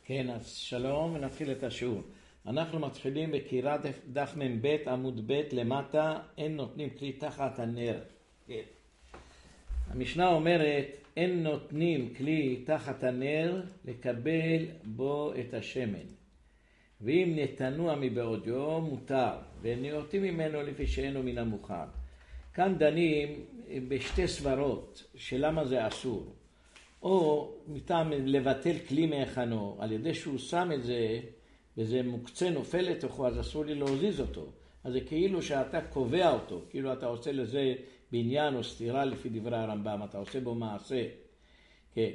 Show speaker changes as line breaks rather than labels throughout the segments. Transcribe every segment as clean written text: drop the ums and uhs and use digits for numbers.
כן, אז שלום ונתחיל את השיעור. אנחנו מתחילים בקריאת דף מ"ב עמוד ב' למטה, אין נותנים כלי תחת הנר. כן. המשנה אומרת, אין נותנים כלי תחת הנר לקבל בו את השמן. ואם נתנוע מבעוד יום מותר, ונאותים ממנו לפי שאינו מן המוכן. כאן דנים בשתי סברות שלמה זה אסור. או מטעם לבטל כלי מהכנו, על ידי שהוא שם את זה, וזה מוקצה נופל לתוכו, אז אסור לי להוזיז אותו. אז זה כאילו שאתה קובע אותו, כאילו אתה עושה לזה בניין או סתירה לפי דברי הרמב"ם, אתה עושה בו מעשה. כן.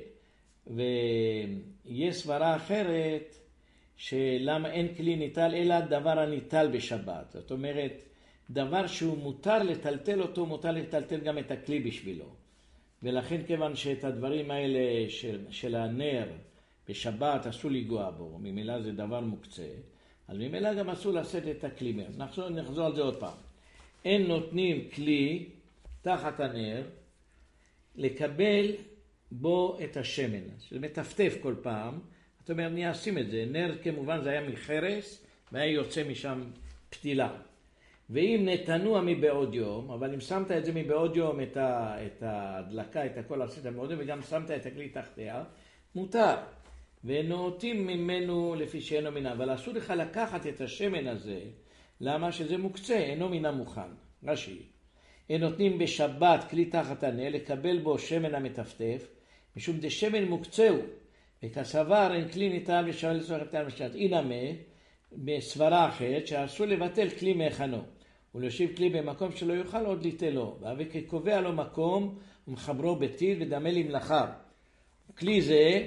ויש סברה אחרת, שלמה אין כלי ניטל, אלא דבר הניטל בשבת. זאת אומרת, דבר שהוא מותר לטלטל אותו, מותר לטלטל גם את הכלי בשבילו. ולכן כיוון שאת הדברים האלה של הנר בשבת אסור לגוע בו, ממילא זה דבר מוקצה, אז ממילא גם אסור לשאת את הכלי מהם. נחזור על זה עוד פעם. אין נותנים כלי תחת הנר לקבל בו את השמן, שזה מטפטף כל פעם. זאת אומרת, אני אשים את זה. נר כמובן זה היה מחרס, והיה יוצא משם פתילה. ואם נתנוע מבעוד יום, אבל אם שמת את זה מבעוד יום, את ההדלקה, את הכל עשית מבעוד יום, וגם שמת את הכלי תחתיה, מותר. ונאותים ממנו לפי שאינו מן, אבל אסור לך לקחת את השמן הזה, למה שזה מוקצה, אינו מן המוכן. רש"י. הם נותנים בשבת כלי תחת הנר, לקבל בו שמן המטפטף, משום דשמן מוקצהו, וכסבר אין כלי ניתן ושווה לצורך את המשנת. אינמה, בסברה אחרת, שאסור לבטל כלי מהכנו. ולהושיב כלי במקום שלא יוכל עוד ליטלו, וכקובע לו מקום ומחברו בטיל ודמה למלאכה. כלי זה,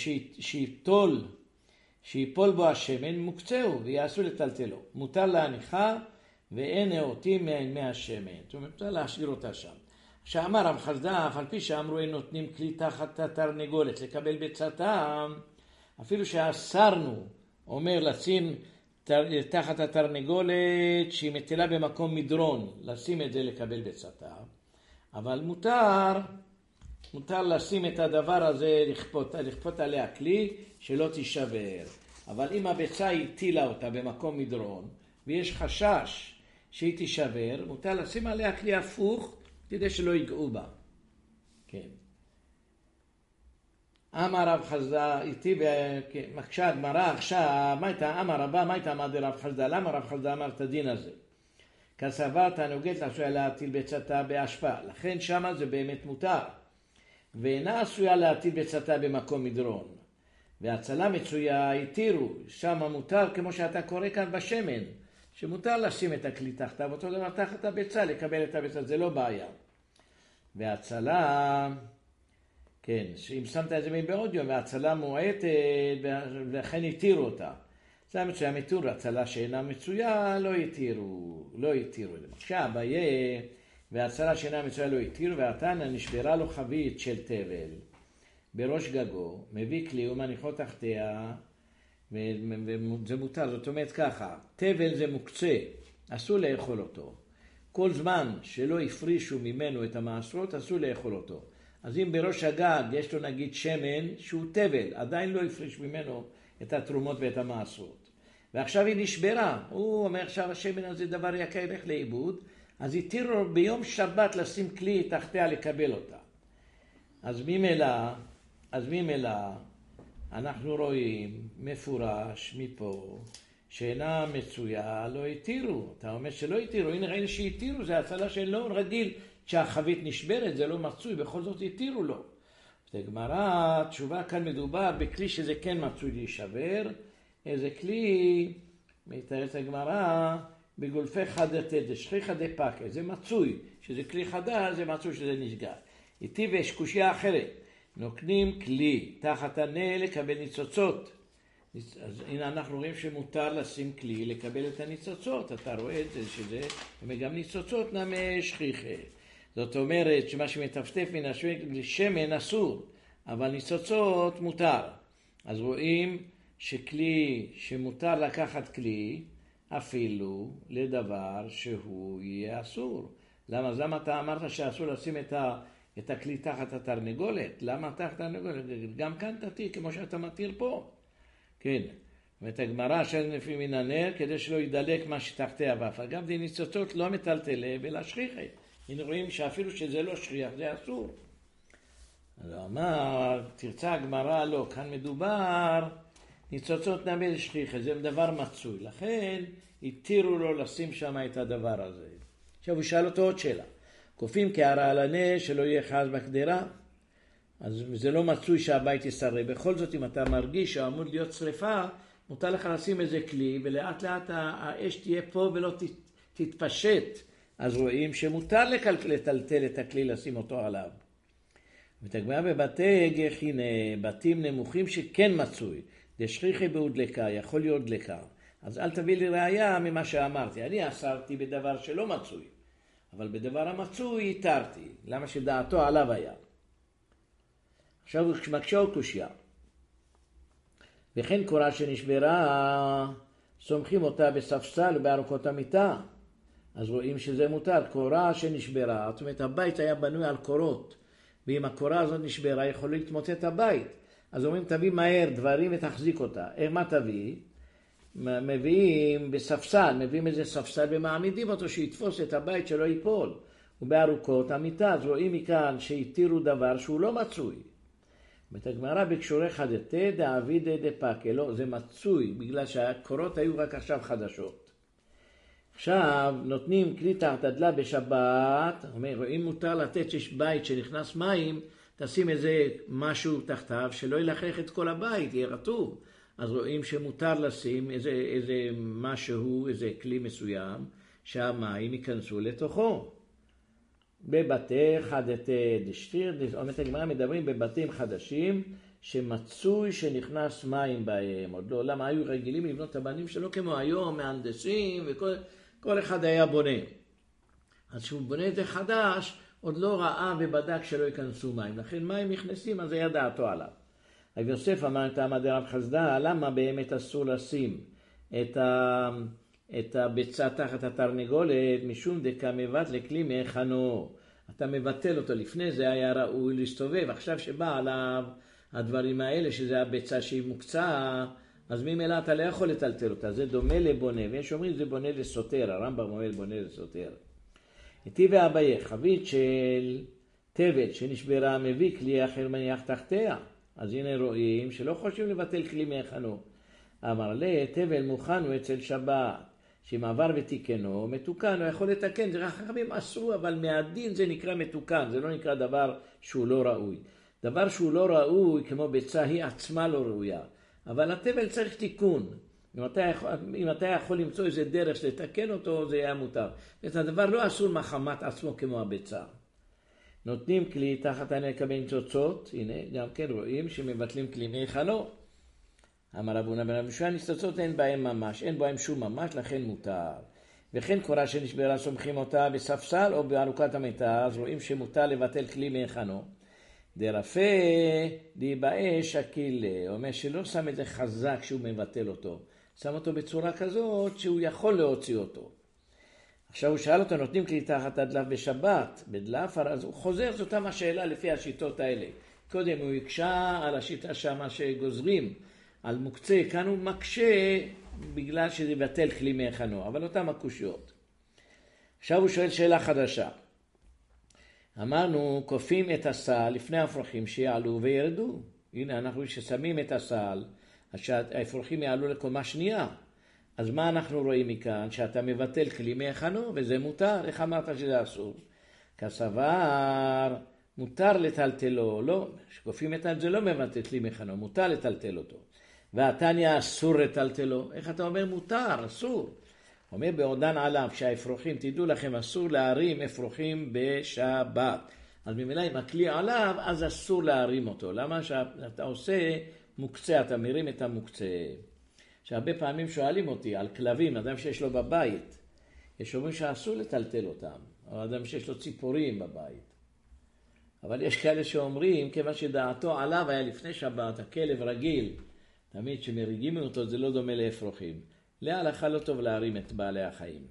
שיפול בו השמן, מוקצהו ויעשו לטלטלו. מותר להניחה ואין נאותים מהשמן. זאת אומרת, מותר להשאיר אותה שם. שאמר רב חסדא, אף על פי שאמרו אין נותנים כלי תחת התרנגולת לקבל ביצתם, אפילו שאסרנו, אומר לשים תחת התרנגולת שהיא מטילה במקום מדרון, לשים את זה לקבל ביצתה. אבל מותר לשים את הדבר הזה, לכפות עליה כלי שלא תישבר. אבל אם הביצה הטילה אותה במקום מדרון, ויש חשש שהיא תישבר, מותר לשים עליה כלי הפוך כדי שלא יגעו בה. כן. אמר רב חסדא, איתי במקשה הגמרא עכשיו, מה הייתה אמר רבא, מה הייתה אמר רב חסדא? למה רב חסדא אמר את הדין הזה? כסבר תענוגת לעשויה להטיל ביצתה באשפה, לכן שמה זה באמת מותר. ואינה עשויה להטיל ביצתה במקום מדרון. והצלה מצויה התירו, שמה מותר כמו שאתה קורא כאן בשמן, שמותר לשים את הכלי תחתיו, אותו דבר תחת הביצה, לקבל את הביצה, זה לא בעיה. והצלה... כן, אם שמת את זה מבעוד יום, והצלה מועטת, ולכן התירו אותה. זה מצויה מתור, הצלה שאינה מצויה, לא התירו. עכשיו, והצלה שאינה מצויה לא התירו, והתנא נשברה לו חבית של תבל בראש גגו, מביא כלי ומניחו תחתיה, וזה מותר. זאת אומרת ככה, תבל זה מוקצה, אסור לאכול אותו. כל זמן שלא הפרישו ממנו את המעשרות, אסור לאכול אותו. אז אם בראש הגג יש לו נגיד שמן שהוא תבל, עדיין לא הפריש ממנו את התרומות ואת המעשרות. ועכשיו היא נשברה, הוא אומר עכשיו השמן הזה דבר יקר ילך לאיבוד, אז התירו ביום שבת לשים כלי תחתיה לקבל אותה. אז ממילא אנחנו רואים מפורש מפה שאינה מצויה לא התירו. אתה אומר שלא התירו, הנה ראינו שהתירו, זה הצלה שלא רגיל. שהחבית נשברת, זה לא מצוי, בכל זאת התירו לו. זה גמרא, תשובה כאן מדובר בכלי שזה כן מצוי להישבר, איזה כלי, מתארת הגמרא, בגולפי חדתת, זה שכיחא דפקא, זה מצוי, שזה כלי חדש, זה מצוי שזה נשגר. איתי ויש קושיה אחרת, נוקנים כלי תחת הנר לקבל ניצוצות. אז הנה אנחנו רואים שמותר לשים כלי לקבל את הניצוצות, אתה רואה את זה שזה, וגם ניצוצות נמי שכיחא. זאת אומרת שמה שמטפטף מן השמן אסור, אבל ניצוצות מותר. אז רואים שכלי, שמותר לקחת כלי, אפילו לדבר שהוא יהיה אסור. למה אתה אמרת שאסור לשים את הכלי תחת התרנגולת? למה תחת התרנגולת? גם כאן תתיר כמו שאתה מתיר פה. כן. ואת הגמרא של לפי מן הנר, כדי שלא ידלק מה שתחתיה, ואף אגב די ניצוצות לא מטלטלה אלא שכיחה. הנה רואים שאפילו שזה לא שכיח, זה אסור. אז הוא אמר, תרצה הגמרא לא, כאן מדובר, ניצוצות נמי לשכיחה, זה דבר מצוי. לכן התירו לו לשים שם את הדבר הזה. עכשיו הוא שאל אותו עוד שאלה. כופים קערה על הנר שלא יהיה חז בקדרה, אז זה לא מצוי שהבית ישרף. בכל זאת אם אתה מרגיש שעמוד להיות שריפה, מותר לך לשים איזה כלי, ולאט לאט האש תהיה פה ולא תתפשט. אז רואים שמותר לטלטל את הכלי, לשים אותו עליו. ותגמר בבתי גחינה, בתים נמוכים שכן מצוי. דשכיחי בהודלקה, יכול להיות דלקה. אז אל תביא לי ראיה ממה שאמרתי. אני אסרתי בדבר שלא מצוי. אבל בדבר המצוי התרתי. למה שדעתו עליו היה. עכשיו הוא מקשה קושיה. וכן קורה שנשברה, סומכים אותה בספסל ובארוכות המיטה. אז רואים שזה מותר. קורה שנשברה, זאת אומרת הבית היה בנוי על קורות. ואם הקורה הזאת נשברה יכול להתמוטט הבית. אז אומרים תביא מהר דברים ותחזיק אותה. מה תביא? מביאים בספסל, מביאים איזה ספסל ומעמידים אותו שיתפוס את הבית שלא ייפול. ובארוכות המיטה, אז רואים מכאן שהתירו דבר שהוא לא מצוי. בתגמרא בקשורי חדתה דאבידי דפקה, לא, זה מצוי בגלל שהקורות היו רק עכשיו חדשות. עכשיו נותנים כלי תחת הדלה בשבת, רואים מותר לתת שיש בית שנכנס מים, תשים איזה משהו תחתיו שלא ילכלך את כל הבית, יהיה רטוב. אז רואים שמותר לשים איזה משהו, איזה כלי מסוים, שהמים ייכנסו לתוכו. בבתי חדתה דשתיר, אומרת הגמרא מדברים בבתים חדשים, שמצוי שנכנס מים בהם. עוד לא, למה היו רגילים לבנות את הבנים שלו כמו היום, מהנדסים, וכל אחד היה בונה. אז שהוא בונה את זה חדש, עוד לא ראה ובדק שלא ייכנסו מים. לכן מים נכנסים, אז זה היה דעתו עליו. רב יוסף אמר את העמד רב חסדה, למה באמת אסור לשים את הביצה תחת התרנגולת, משום דקה מבט לכלי מהכנו. אתה מבטל אותו, לפני זה היה ראוי להסתובב, עכשיו שבא עליו הדברים האלה, שזה הביצה שהיא מוקצה, אז ממילא אתה לא יכול לטלטל אותה, זה דומה לבונה, ויש אומרים זה בונה לסותר, הרמב"ם אומר בונה לסותר. איתי ואביי, חבית של תבל שנשברה מביא כלי אחר מניח תחתיה, אז הנה רואים שלא חושבים לבטל כלי מהכנו. אמר לה, תבל מוכן הוא אצל שבת, שאם עבר ותיקנו, מתוקן, הוא יכול לתקן, זה חכמים אסרו, אבל מהדין זה נקרא מתוקן, זה לא נקרא דבר שהוא לא ראוי. דבר שהוא לא ראוי, כמו ביצה, היא עצמה לא ראויה. אבל התבל צריך תיקון. אם אתה יכול למצוא איזה דרך לתקן אותו, זה היה מותר. את הדבר לא אסור מחמת עצמו כמו הביצה. נותנים כלי תחת הנקה בניצוצות, הנה, גם כן רואים שמבטלים כלי מהכנו. אמר רבונה בן אבישוע, ניצוצות אין בהם ממש, אין בהם שום ממש, לכן מותר. וכן קורה שנשברה סומכים אותה בספסל או בארוכת המיטה, אז רואים שמותר לבטל כלי מהכנו. דרפה דיבאה שקיל, אומר שלא שם את זה חזק שהוא מבטל אותו, שם אותו בצורה כזאת שהוא יכול להוציא אותו. עכשיו הוא שאל אותו, נותנים כלי תחת הדלף בשבת, בדלף, אז הוא חוזר, זאת אותה השאלה לפי השיטות האלה. קודם הוא יקשה על השיטה שמה שגוזרים, על מוקצה, כאן הוא מקשה בגלל שזה יבטל כלי מהכנו, אבל אותם הקושיות. עכשיו הוא שואל שאלה חדשה. אמרנו, כופים את הסל לפני האפרוחים שיעלו וירדו. הנה, אנחנו ששמים את הסל, אז שהאפרוחים יעלו לקומה שנייה. אז מה אנחנו רואים מכאן? שאתה מבטל כלי מהכנו, וזה מותר. איך אמרת שזה אסור? כסבר, מותר לטלטלו. לא, שכופים את זה לא מבטל כלי מהכנו, מותר לטלטל אותו. והתניא אסור לטלטלו. איך אתה אומר מותר? אסור. אומר בעודן עליו שהאפרוחים, תדעו לכם, אסור להרים אפרוחים בשבת. אז ממילא אם הכלי עליו, אז אסור להרים אותו. למה שאתה עושה מוקצה, אתה מרים את המוקצה. שהרבה פעמים שואלים אותי על כלבים, אדם שיש לו בבית, יש אומרים שאסור לטלטל אותם, או אדם שיש לו ציפורים בבית. אבל יש כאלה שאומרים, כיוון שדעתו עליו היה לפני שבת, הכלב רגיל, תמיד שמריגים אותו זה לא דומה לאפרוחים. להלכה לא טוב להרים את בעלי החיים.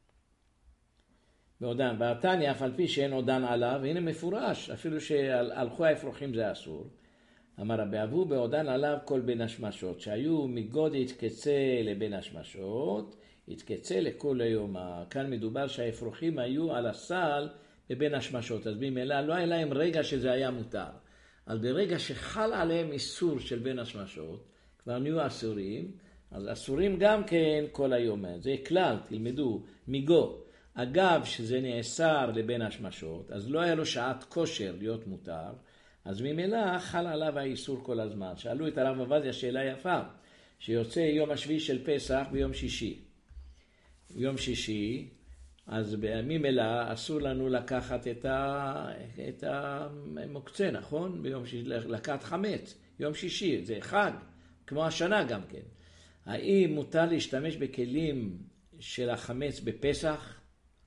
בעודן, והתניא, אף על פי שאין עודן עליו, הנה מפורש, אפילו שהלכו האפרוחים זה אסור. אמר רבי אבו בעודן עליו כל בין השמשות, שהיו מגוד יתקצה לבין השמשות, יתקצה לכל היום. כאן מדובר שהאפרוחים היו על הסל בבין השמשות, אז ממילא לא היה להם רגע שזה היה מותר. אז ברגע שחל עליהם איסור של בין השמשות, כבר נהיו אסורים, אז אסורים גם כן כל היום. זה כלל, תלמדו, מגו. אגב שזה נאסר לבין השמשות, אז לא היה לו שעת כושר להיות מותר, אז ממילא חל עליו האיסור כל הזמן. שאלו את הרב עובדיה שאלה יפה, שיוצא יום השביעי של פסח ביום שישי. יום שישי, אז ממילא אסור לנו לקחת את המוקצה, נכון? ביום שישי, לקחת חמץ, יום שישי, זה חג, כמו השנה גם כן. האם מותר להשתמש בכלים של החמץ בפסח?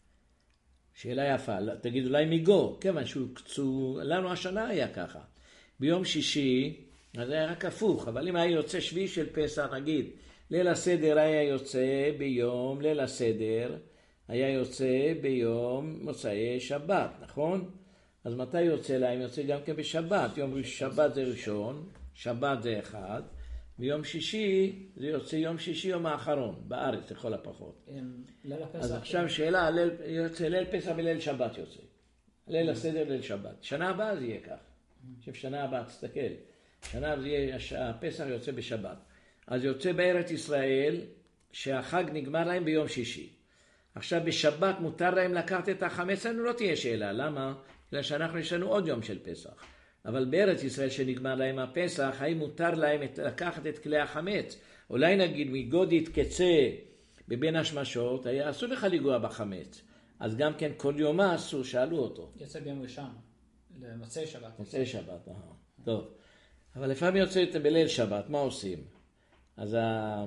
שאלה יפה, תגיד אולי מיגו, כיוון שהוא קצו, לנו השנה היה ככה. ביום שישי, אז היה רק הפוך, אבל אם היה יוצא שביעי של פסח, נגיד, ליל הסדר היה יוצא ביום, ליל הסדר היה יוצא ביום מוצאי שבת, נכון? אז מתי יוצא להם? יוצא גם כן בשבת, יום שבת זה ראשון, שבת זה אחד, ויום שישי זה יוצא יום שישי יום האחרון, בארץ לכל הפחות. אז עכשיו שאלה, יוצא ליל פסח וליל שבת יוצא. ליל הסדר ליל שבת. שנה הבאה זה יהיה כך. שנה הבאה, תסתכל. שנה הבאה זה יהיה, הפסח יוצא בשבת. אז יוצא בארץ ישראל שהחג נגמר להם ביום שישי. עכשיו בשבת מותר להם לקחת את החמץ, לנו לא תהיה שאלה. למה? בגלל שאנחנו יש לנו עוד יום של פסח. אבל בארץ ישראל שנגמר להם הפסח, האם מותר להם לקחת את כלי החמץ? אולי נגיד מגוד יתקצה בבין השמשות, היה אסור לך לגוע בחמץ. אז גם כן כל יום אסור, שאלו אותו.
יוצא ביום ראשון, למוצאי שבת.
מוצאי שבת, טוב. אבל לפעמים יוצא בליל שבת, מה עושים? אז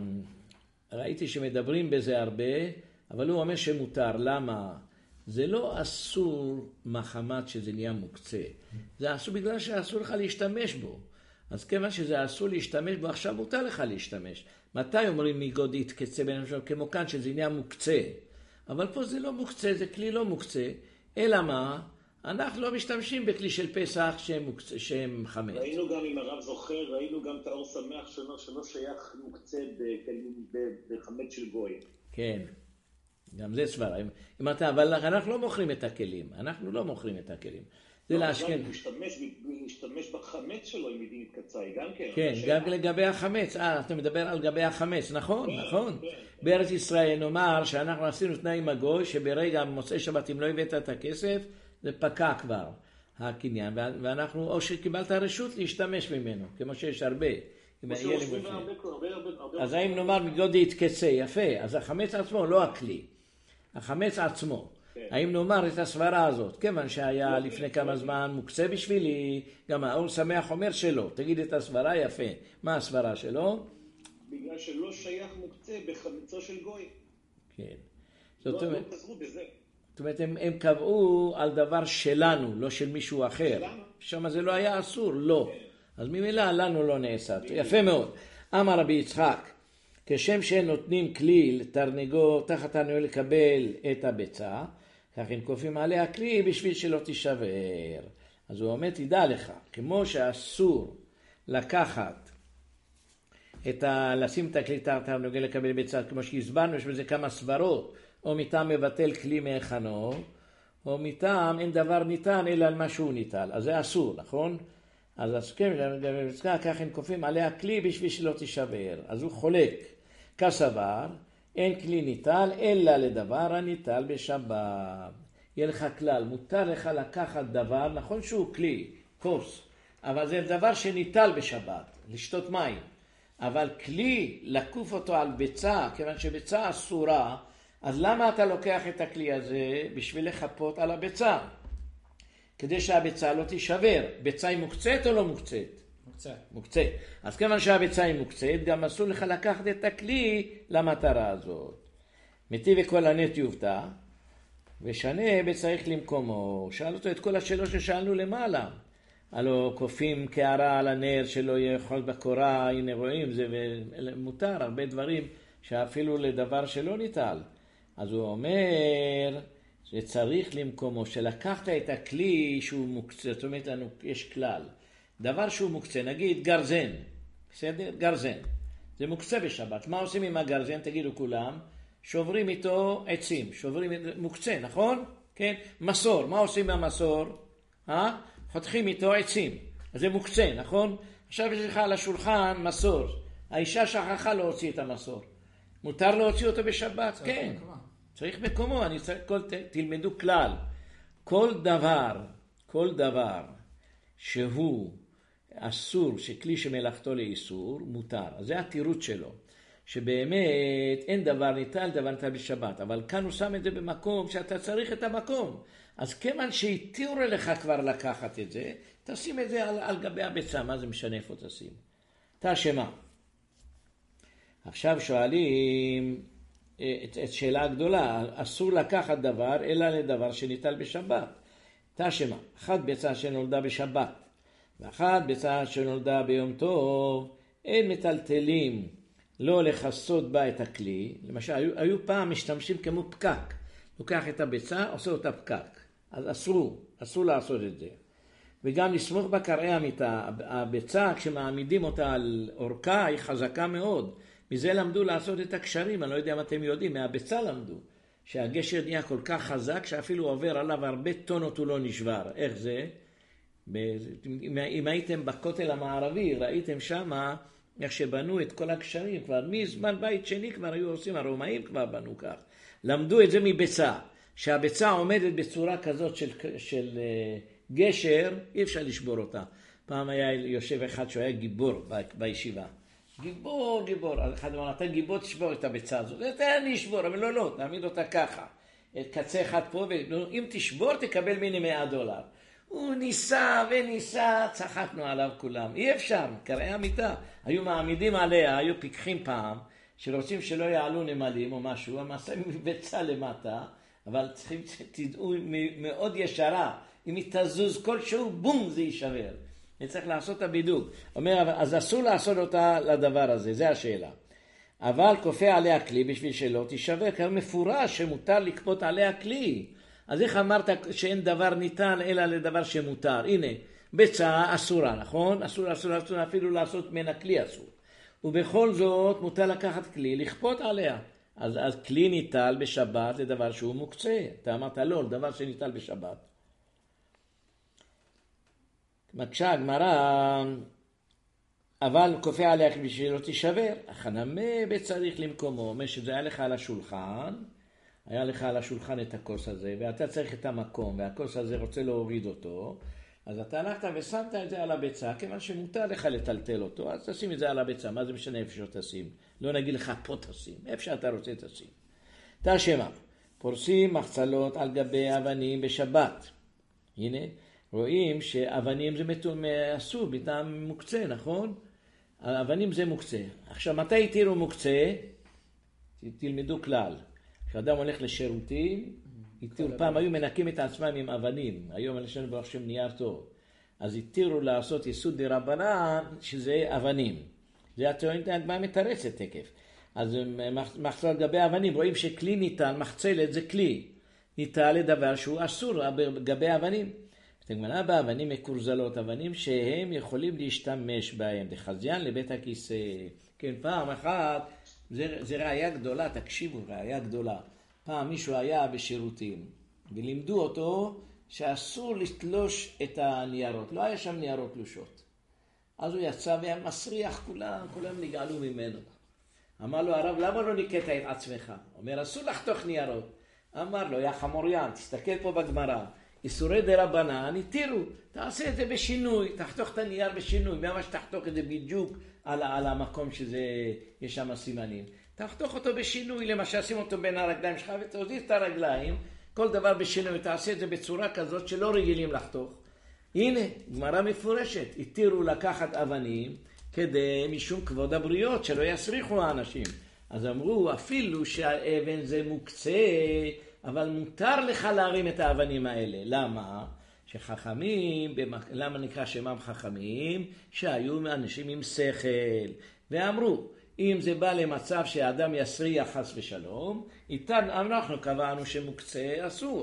ראיתי שמדברים בזה הרבה, אבל הוא אומר שמותר. למה? זה לא אסור מחמת שזה נהיה מוקצה. זה אסור בגלל שאסור לך להשתמש בו. אז כיוון שזה אסור להשתמש בו, עכשיו מותר לך להשתמש. מתי אומרים מגוד יתקצה בין המשמעות? כמו כאן שזה נהיה מוקצה. אבל פה זה לא מוקצה, זה כלי לא מוקצה. אלא מה? אנחנו לא משתמשים בכלי של פסח שהם חמץ.
ראינו גם, אם הרב זוכר, ראינו גם את האור שמח שלא שייך מוקצה בחמץ של גוי.
כן. גם זה סברה. אבל אנחנו לא מוכרים את הכלים. אנחנו לא מוכרים את הכלים. זה להשכן.
להשתמש בחמץ שלו עם ידין התקצה, גם כן.
כן, גם לגבי החמץ. אתה מדבר על גבי החמץ, נכון, נכון. בארץ ישראל נאמר שאנחנו עשינו תנאי עם הגוי, שברגע מוצאי שבת אם לא הבאת את הכסף, זה פקע כבר הקניין, ואנחנו, או שקיבלת הרשות להשתמש ממנו, כמו שיש הרבה. אז האם נאמר מגוד יתקצה, יפה, אז החמץ עצמו, לא הכלי. החמץ עצמו. האם נאמר את הסברה הזאת, כיוון שהיה לפני כמה זמן מוקצה בשבילי, גם האור שמח אומר שלא. תגיד את הסברה, יפה. מה הסברה שלו?
בגלל שלא שייך מוקצה בחמצו של גוי.
כן.
לא תעזרו בזה.
זאת אומרת, הם קבעו על דבר שלנו, לא של מישהו אחר. שם זה לא היה אסור, לא. אז ממילא לנו לא נעשה. יפה מאוד. אמר רבי יצחק, כשם שהם נותנים כלי לתרנגו, תחת תרנגו לקבל את הביצה, כך הם כופים עליה כלי בשביל שלא תישבר. אז הוא אומר, תדע לך, כמו שאסור לקחת לשים את הכלי תחת תרנגו לקבל ביצה, כמו שהסברנו, יש בזה כמה סברות, או מטעם מבטל כלי מהכנו, או מטעם אין דבר ניתן אלא על מה שהוא ניתן. אז זה אסור, נכון? אז כך הם כופים עליה כלי בשביל שלא תישבר. אז הוא חולק כסבר, אין כלי ניטל אלא לדבר הניטל בשבת. יהיה לך כלל, מותר לך לקחת דבר, נכון שהוא כלי, כוס, אבל זה דבר שניטל בשבת, לשתות מים. אבל כלי, לקוף אותו על ביצה, כיוון שביצה אסורה, אז למה אתה לוקח את הכלי הזה בשביל לחפות על הביצה? כדי שהביצה לא תישבר. ביצה היא מוקצת או לא מוקצת?
מוקצת.
מוקצת. אז כיוון שהביצה היא מוקצת, גם אסור לך לקחת את הכלי למטרה הזאת. מתי וכל הנת יובטה, ושנה בצריך למקומו. שאל אותו את כל השאלות ששאלנו למעלה. הלא כופים קערה על הנר שלא יכול בקורה, הנה רואים, זה מותר, הרבה דברים שאפילו לדבר שלא ניטל. אז הוא אומר שצריך למקומו, שלקחת את הכלי שהוא מוקצה, זאת אומרת לנו יש כלל. דבר שהוא מוקצה, נגיד גרזן, בסדר? גרזן. זה מוקצה בשבת. מה עושים עם הגרזן? תגידו כולם. שוברים איתו עצים, מוקצה, נכון? כן? מסור, מה עושים עם המסור? חותכים איתו עצים. אז זה מוקצה, נכון? עכשיו יש לך על השולחן מסור. האישה שכחה להוציא את המסור. מותר להוציא אותו בשבת? כן. צריך מקומו. תלמדו כלל. כל דבר שהוא אסור, שכלי שמלאכתו לאיסור, מותר. אז זה התירוץ שלו. שבאמת אין דבר ניטל, דבר ניטל בשבת. אבל כאן הוא שם את זה במקום שאתה צריך את המקום. אז כיוון שהתירו לך כבר לקחת את זה, תשים את זה על גבי הביצה. מה זה משנה איפה תשים? אתה שמה. עכשיו שואלים את שאלה הגדולה. אסור לקחת דבר אלא לדבר שניטל בשבת. אתה שמה. אחת ביצה שנולדה בשבת. ואחת ביצה שנולדה ביום טוב. אין מטלטלים. לא לחסות בה את הכלי. למשל, היו פעם משתמשים כמו פקק. לוקח את הביצה, עושה אותה פקק. אז אסור לעשות את זה. וגם לסמוך בקרעי המיטה. הביצה, כשמעמידים אותה על אורכה, היא חזקה מאוד. מזה למדו לעשות את הקשרים. אני לא יודע אם אתם יודעים, מהביצה למדו. שהגשר נהיה כל כך חזק, שאפילו עובר עליו הרבה טונות הוא לא נשבר. איך זה? אם הייתם בכותל המערבי, ראיתם שמה, איך שבנו את כל הקשרים, כבר מזמן בית שני כבר היו עושים, הרומאים כבר בנו כך. למדו את זה מביצה, שהביצה עומדת בצורה כזאת של גשר, אי אפשר לשבור אותה. פעם היה יושב אחד שהוא היה גיבור בישיבה. גיבור. אחד אמר, אתה גיבור תשבור את הביצה הזאת. אני אשבור, אבל לא, תעמיד אותה ככה. את קצה אחד פה, ואם תשבור תקבל מיני $100. הוא ניסה, צחקנו עליו כולם. אי אפשר, קרעי המיטה. היו מעמידים עליה, היו פיקחים פעם, שרוצים שלא יעלו נמלים או משהו, המעשה מבצע למטה, אבל צריכים שתדעו מאוד ישרה. אם היא תזוז כלשהו, בום, זה יישבר. צריך לעשות את הבידוק. אומר, אז אסור לעשות אותה לדבר הזה, זה השאלה. אבל כופה עליה כלי בשביל שלא תישבר, כי מפורש שמותר לכפות עליה כלי. אז איך אמרת שאין דבר ניתן אלא לדבר שמותר? הנה, ביצה אסורה, נכון? אסור, אפילו לעשות מן הכלי אסור. ובכל זאת מותר לקחת כלי, לכפות עליה. אז כלי ניטל בשבת לדבר שהוא מוקצה. אתה אמרת לא, לדבר שניטל בשבת. מקשה הגמרא, אבל כופה עליה בשביל לא תישבר. החנמה בצריך למקומו, אומר שזה היה לך על השולחן, היה לך על השולחן את הכוס הזה, ואתה צריך את המקום, והכוס הזה רוצה להוריד אותו, אז אתה הלכת ושמת את זה על הביצה, כיוון שמותר לך לטלטל אותו, אז תשים את זה על הביצה, מה זה משנה איפה שתשים? לא נגיד לך פה תשים, איפה שאתה רוצה תשים. תשמע, פורסים מחצלות על גבי אבנים בשבת. הנה, רואים שאבנים זה אסור, בטעם מוקצה, נכון? אבנים זה מוקצה. עכשיו, מתי התירו מוקצה? תלמדו כלל. כשאדם הולך לשירותים, פעם היו מנקים את עצמם עם אבנים. היום יש לנו ברוך שם נייר טוב. אז התירו לעשות יסוד דרבנן, שזה אבנים. זה הטוענת הגמרא מתרצת תקף. אז מחצל גבי אבנים, רואים שכלי ניתן, מחצלת זה כלי. ניתן לדבר שהוא אסור גבי אבנים. הגמרא באבנים מקורזלות, אבנים שהם יכולים להשתמש בהם. דחזיין לבית הכיסא. כן, פעם אחת, זה ראיה גדולה, תקשיבו, ראיה גדולה. פעם מישהו היה בשירותים, ולימדו אותו שאסור לתלוש את הניירות. לא היה שם ניירות תלושות. אז הוא יצא והיה מסריח, כולם נגעלו ממנו. אמר לו הרב, למה לא ניקית את עצמך? אומר, אסור לחתוך ניירות. אמר לו, יא חמוריין, תסתכל פה בגמרא. איסורי דרבנן, התירו, תעשה את זה בשינוי, תחתוך את הנייר בשינוי, ממש תחתוך את זה בדיוק על המקום יש שם סימנים. תחתוך אותו בשינוי, למשל שים אותו בין הרגליים שלך ותעזיז את הרגליים, כל דבר בשינוי, תעשה את זה בצורה כזאת שלא רגילים לחתוך. הנה, גמרא מפורשת, התירו לקחת אבנים כדי משום כבוד הבריות, שלא יסריחו האנשים. אז אמרו, אפילו שהאבן זה מוקצה, אבל מותר לך להרים את האבנים האלה. למה? שחכמים, למה נקרא שמם חכמים? שהיו אנשים עם שכל. ואמרו, אם זה בא למצב שהאדם יסריח חס ושלום, איתן אנחנו קבענו שמוקצה אסור.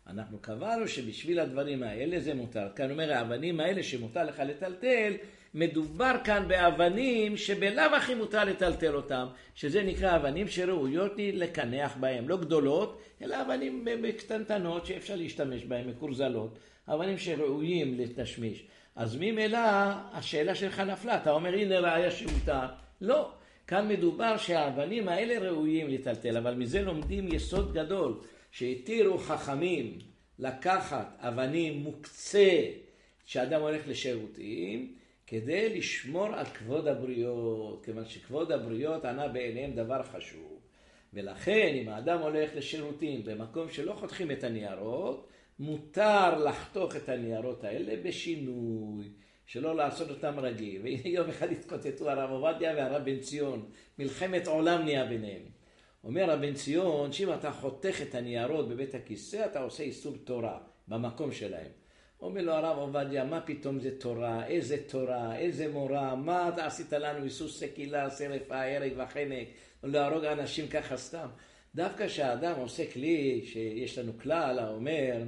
אנחנו קבענו שבשביל הדברים האלה זה מותר. כאן אומר, האבנים האלה שמותר לך לטלטל, מדובר כאן באבנים שבלאו הכי מותר לטלטל אותם, שזה נקרא אבנים שראויות לקנח בהם, לא גדולות, אלא אבנים קטנטנות שאפשר להשתמש בהם, מקורזלות, אבנים שראויים לתשמיש. אז ממילא השאלה שלך נפלה, אתה אומר הנה ראיה שמותר. לא, כאן מדובר שהאבנים האלה ראויים לטלטל, אבל מזה לומדים יסוד גדול, שהתירו חכמים לקחת אבנים מוקצה שאדם הולך לשירותים, כדי לשמור על כבוד הבריות, כיוון שכבוד הבריות ענה בעיניהם דבר חשוב. ולכן אם האדם הולך לשירותים במקום שלא חותכים את הניירות, מותר לחתוך את הניירות האלה בשינוי, שלא לעשות אותם רגיל. ויום אחד התקוטטו הרב עובדיה והרב בן ציון, מלחמת עולם נהיה ביניהם. אומר רב בן ציון, שאם אתה חותך את הניירות בבית הכיסא, אתה עושה איסור תורה במקום שלהם. אומר לו הרב עובדיה, מה פתאום זה תורה? איזה תורה? איזה מורה? מה אתה עשית לנו איסור סקילה, שרף, הרג וחנק, להרוג אנשים ככה סתם? דווקא שהאדם עושה כלי, שיש לנו כלל, אומר,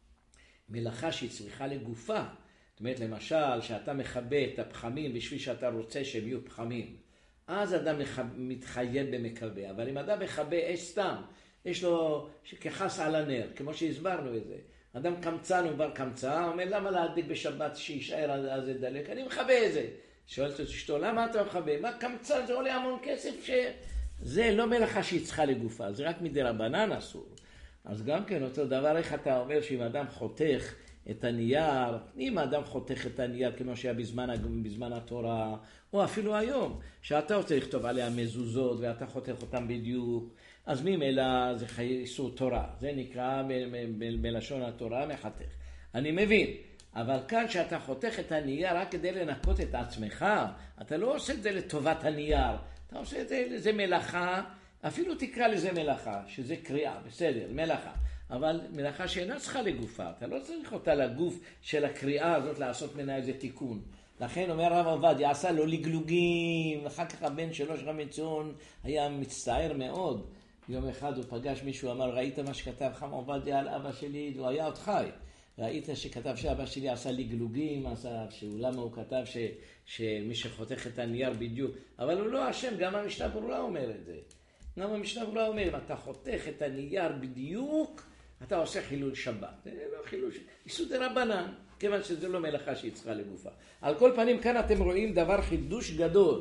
מלאכה שהיא צריכה לגופה. זאת אומרת, למשל, שאתה מכבה את הפחמים בשביל שאתה רוצה שהם יהיו פחמים. אז אדם מתחייב במכבה. אבל אם אדם מכבה אש סתם, יש לו כחס על הנר, כמו שהסברנו את זה. אדם קמצן הוא בר קמצן, אומר, למה להדליק בשבת שישאר על זה דלק? אני מכבה את זה. שואלת את אשתו, למה אתה מכבה? מה קמצן? זה עולה המון כסף זה לא מלאכה שהיא צריכה לגופה, זה רק מדי רבנן אסור. אז גם כן אותו דבר, איך אתה אומר שאם אדם חותך את הנייר, אם האדם חותך את הנייר כמו שהיה בזמן התורה, או אפילו היום, שאתה רוצה לכתוב עליה מזוזות ואתה חותך אותם בדיוק, אז ממילא זה איסור תורה, זה נקרא בלשון התורה מחתך. אני מבין, אבל כאן שאתה חותך את הנייר רק כדי לנקות את עצמך, אתה לא עושה את זה לטובת הנייר, אתה עושה את זה מלאכה, אפילו תקרא לזה מלאכה, שזה קריאה, בסדר, מלאכה. אבל מלאכה שאינה צריכה לגופה, אתה לא צריך אותה לגוף של הקריאה הזאת לעשות ממנה איזה תיקון. לכן אומר רב עובדיה, עשה לו לגלוגים, ואחר כך הבן שלו של רב בן ציון היה מצטער מאוד. יום אחד הוא פגש מישהו, אמר, ראית מה שכתב חם עובדיה על אבא שלי? הוא היה עוד חי. ראית שכתב שאבא שלי עשה לגלוגים, למה הוא כתב שמי שחותך את הנייר בדיוק, אבל הוא לא אשם, גם המשנה ברורה אומר את זה. גם המשנה ברורה אומר, אם אתה חותך את הנייר בדיוק, אתה עושה חילול שבת. זה לא חילול שבת, איסור דרבנן, כיוון שזה לא מלאכה שהיא צריכה לגופה. על כל פנים, כאן אתם רואים דבר חידוש גדול,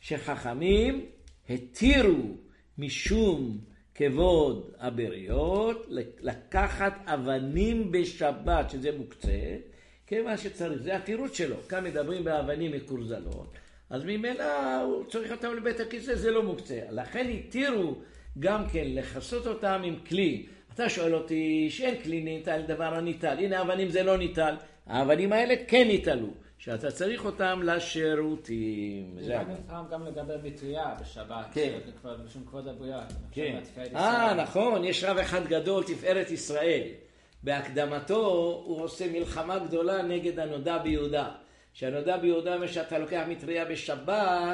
שחכמים התירו משום כבוד הבריות, לקחת אבנים בשבת, שזה מוקצה, כיוון שצריך, זה התירוץ שלו. כאן מדברים באבנים מקורזלות, אז ממילא הוא צריך אותם לבית הכיסא, זה לא מוקצה. לכן התירו גם כן לחסות אותם עם כלי. אתה שואל אותי שאין כלי ניטל דבר הניטל. הנה האבנים זה לא ניטל. האבנים האלה כן ניטלו. שאתה צריך אותם לשירותים.
זה גם לגבי מטריה בשבת.
כן.
בשום כבוד הבריות.
כן. נכון. יש רב אחד גדול, תפארת ישראל. בהקדמתו הוא עושה מלחמה גדולה נגד הנודע ביהודה. שהנודע ביהודה אומר שאתה לוקח מטריה בשבת,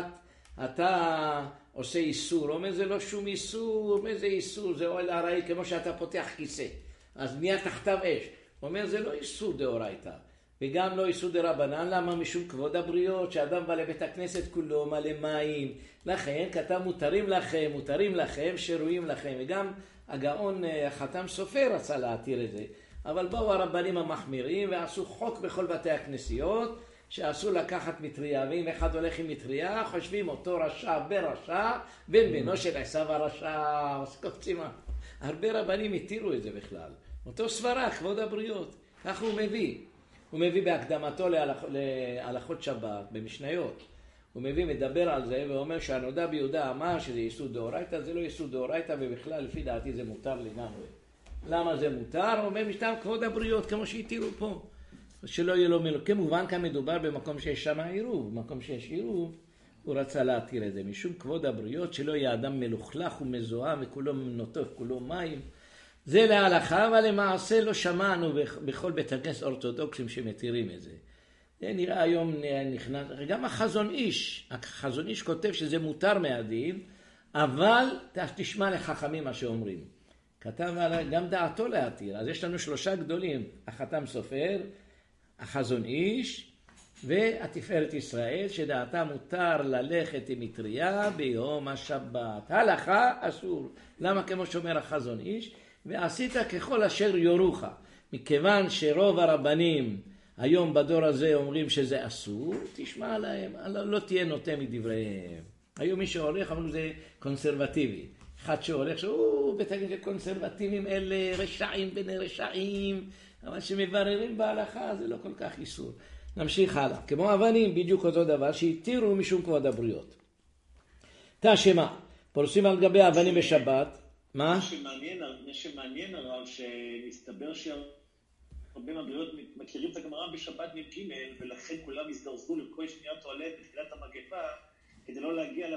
אתה עושה איסור. אומר זה לא שום איסור, אומר זה איסור, זה אוהל ארעי כמו שאתה פותח כיסא. אז נהיה תחתיו אש. אומר זה לא איסור דאורייתא, וגם לא איסור דרבנן. למה? משום כבוד הבריות, שאדם בא לבית הכנסת כולו מלא מים. לכן כתב מותרים לכם, שרויים לכם. וגם הגאון חתם סופר רצה להתיר את זה. אבל באו הרבנים המחמירים ועשו חוק בכל בתי הכנסיות, שאסור לקחת מטריה, ואם אחד הולך עם מטריה, חושבים אותו רשע ברשע, בן בנו של עשיו הרשע, קופצים. הרבה רבנים התירו את זה בכלל. אותו סברה, כבוד הבריות. כך הוא מביא. הוא מביא בהקדמתו להלכות שבת, במשניות. הוא מביא, מדבר על זה, ואומר שהנודע ביהודה אמר שזה איסור דאורייתא, זה לא איסור דאורייתא, ובכלל לפי דעתי זה מותר לגמרי. למה זה מותר? הוא אומר משתם כבוד הבריות, כמו שהתירו פה. שלא יהיה לו מלוך. כמובן כאן מדובר במקום שיש שם עירוב. במקום שיש עירוב, הוא רצה להתיר את זה. משום כבוד הבריות, שלא יהיה אדם מלוכלך ומזוהם וכולו נוטף, כולו מים. זה להלכה, אבל למעשה לא שמענו בכל בית הכנסת אורתודוקסים שמתירים את זה. זה נראה היום נכנס, גם החזון איש כותב שזה מותר מהדין, אבל תשמע לחכמים מה שאומרים. כתב גם דעתו להתיר. אז יש לנו 3 גדולים, החתם סופר, החזון איש והתפארת ישראל, שדעתם מותר ללכת עם מטריה ביום השבת. הלכה אסור. למה? כמו שאומר החזון איש, ועשית ככל אשר יורוך. מכיוון שרוב הרבנים היום בדור הזה אומרים שזה אסור, תשמע להם, לא תהיה נוטה מדבריהם. היום מי שהולך אמרו זה קונסרבטיבי. אחד שהולך בתגיד שקונסרבטיבים אלה רשעים בני רשעים, אבל שמבררים בהלכה זה לא כל כך איסור. נמשיך הלאה. כמו אבנים בדיוק אותו דבר שהתירו משום כבוד הבריות. תשמע, פורסים על גבי אבנים בשבת. מה?
שמעניין הרב שמסתבר שהרבה מהבריות מכירים את הגמרא בשבת מג' ולכן כולם הזדרזו לכל שנייה טואלט בתחילת המגפה כדי לא להגיע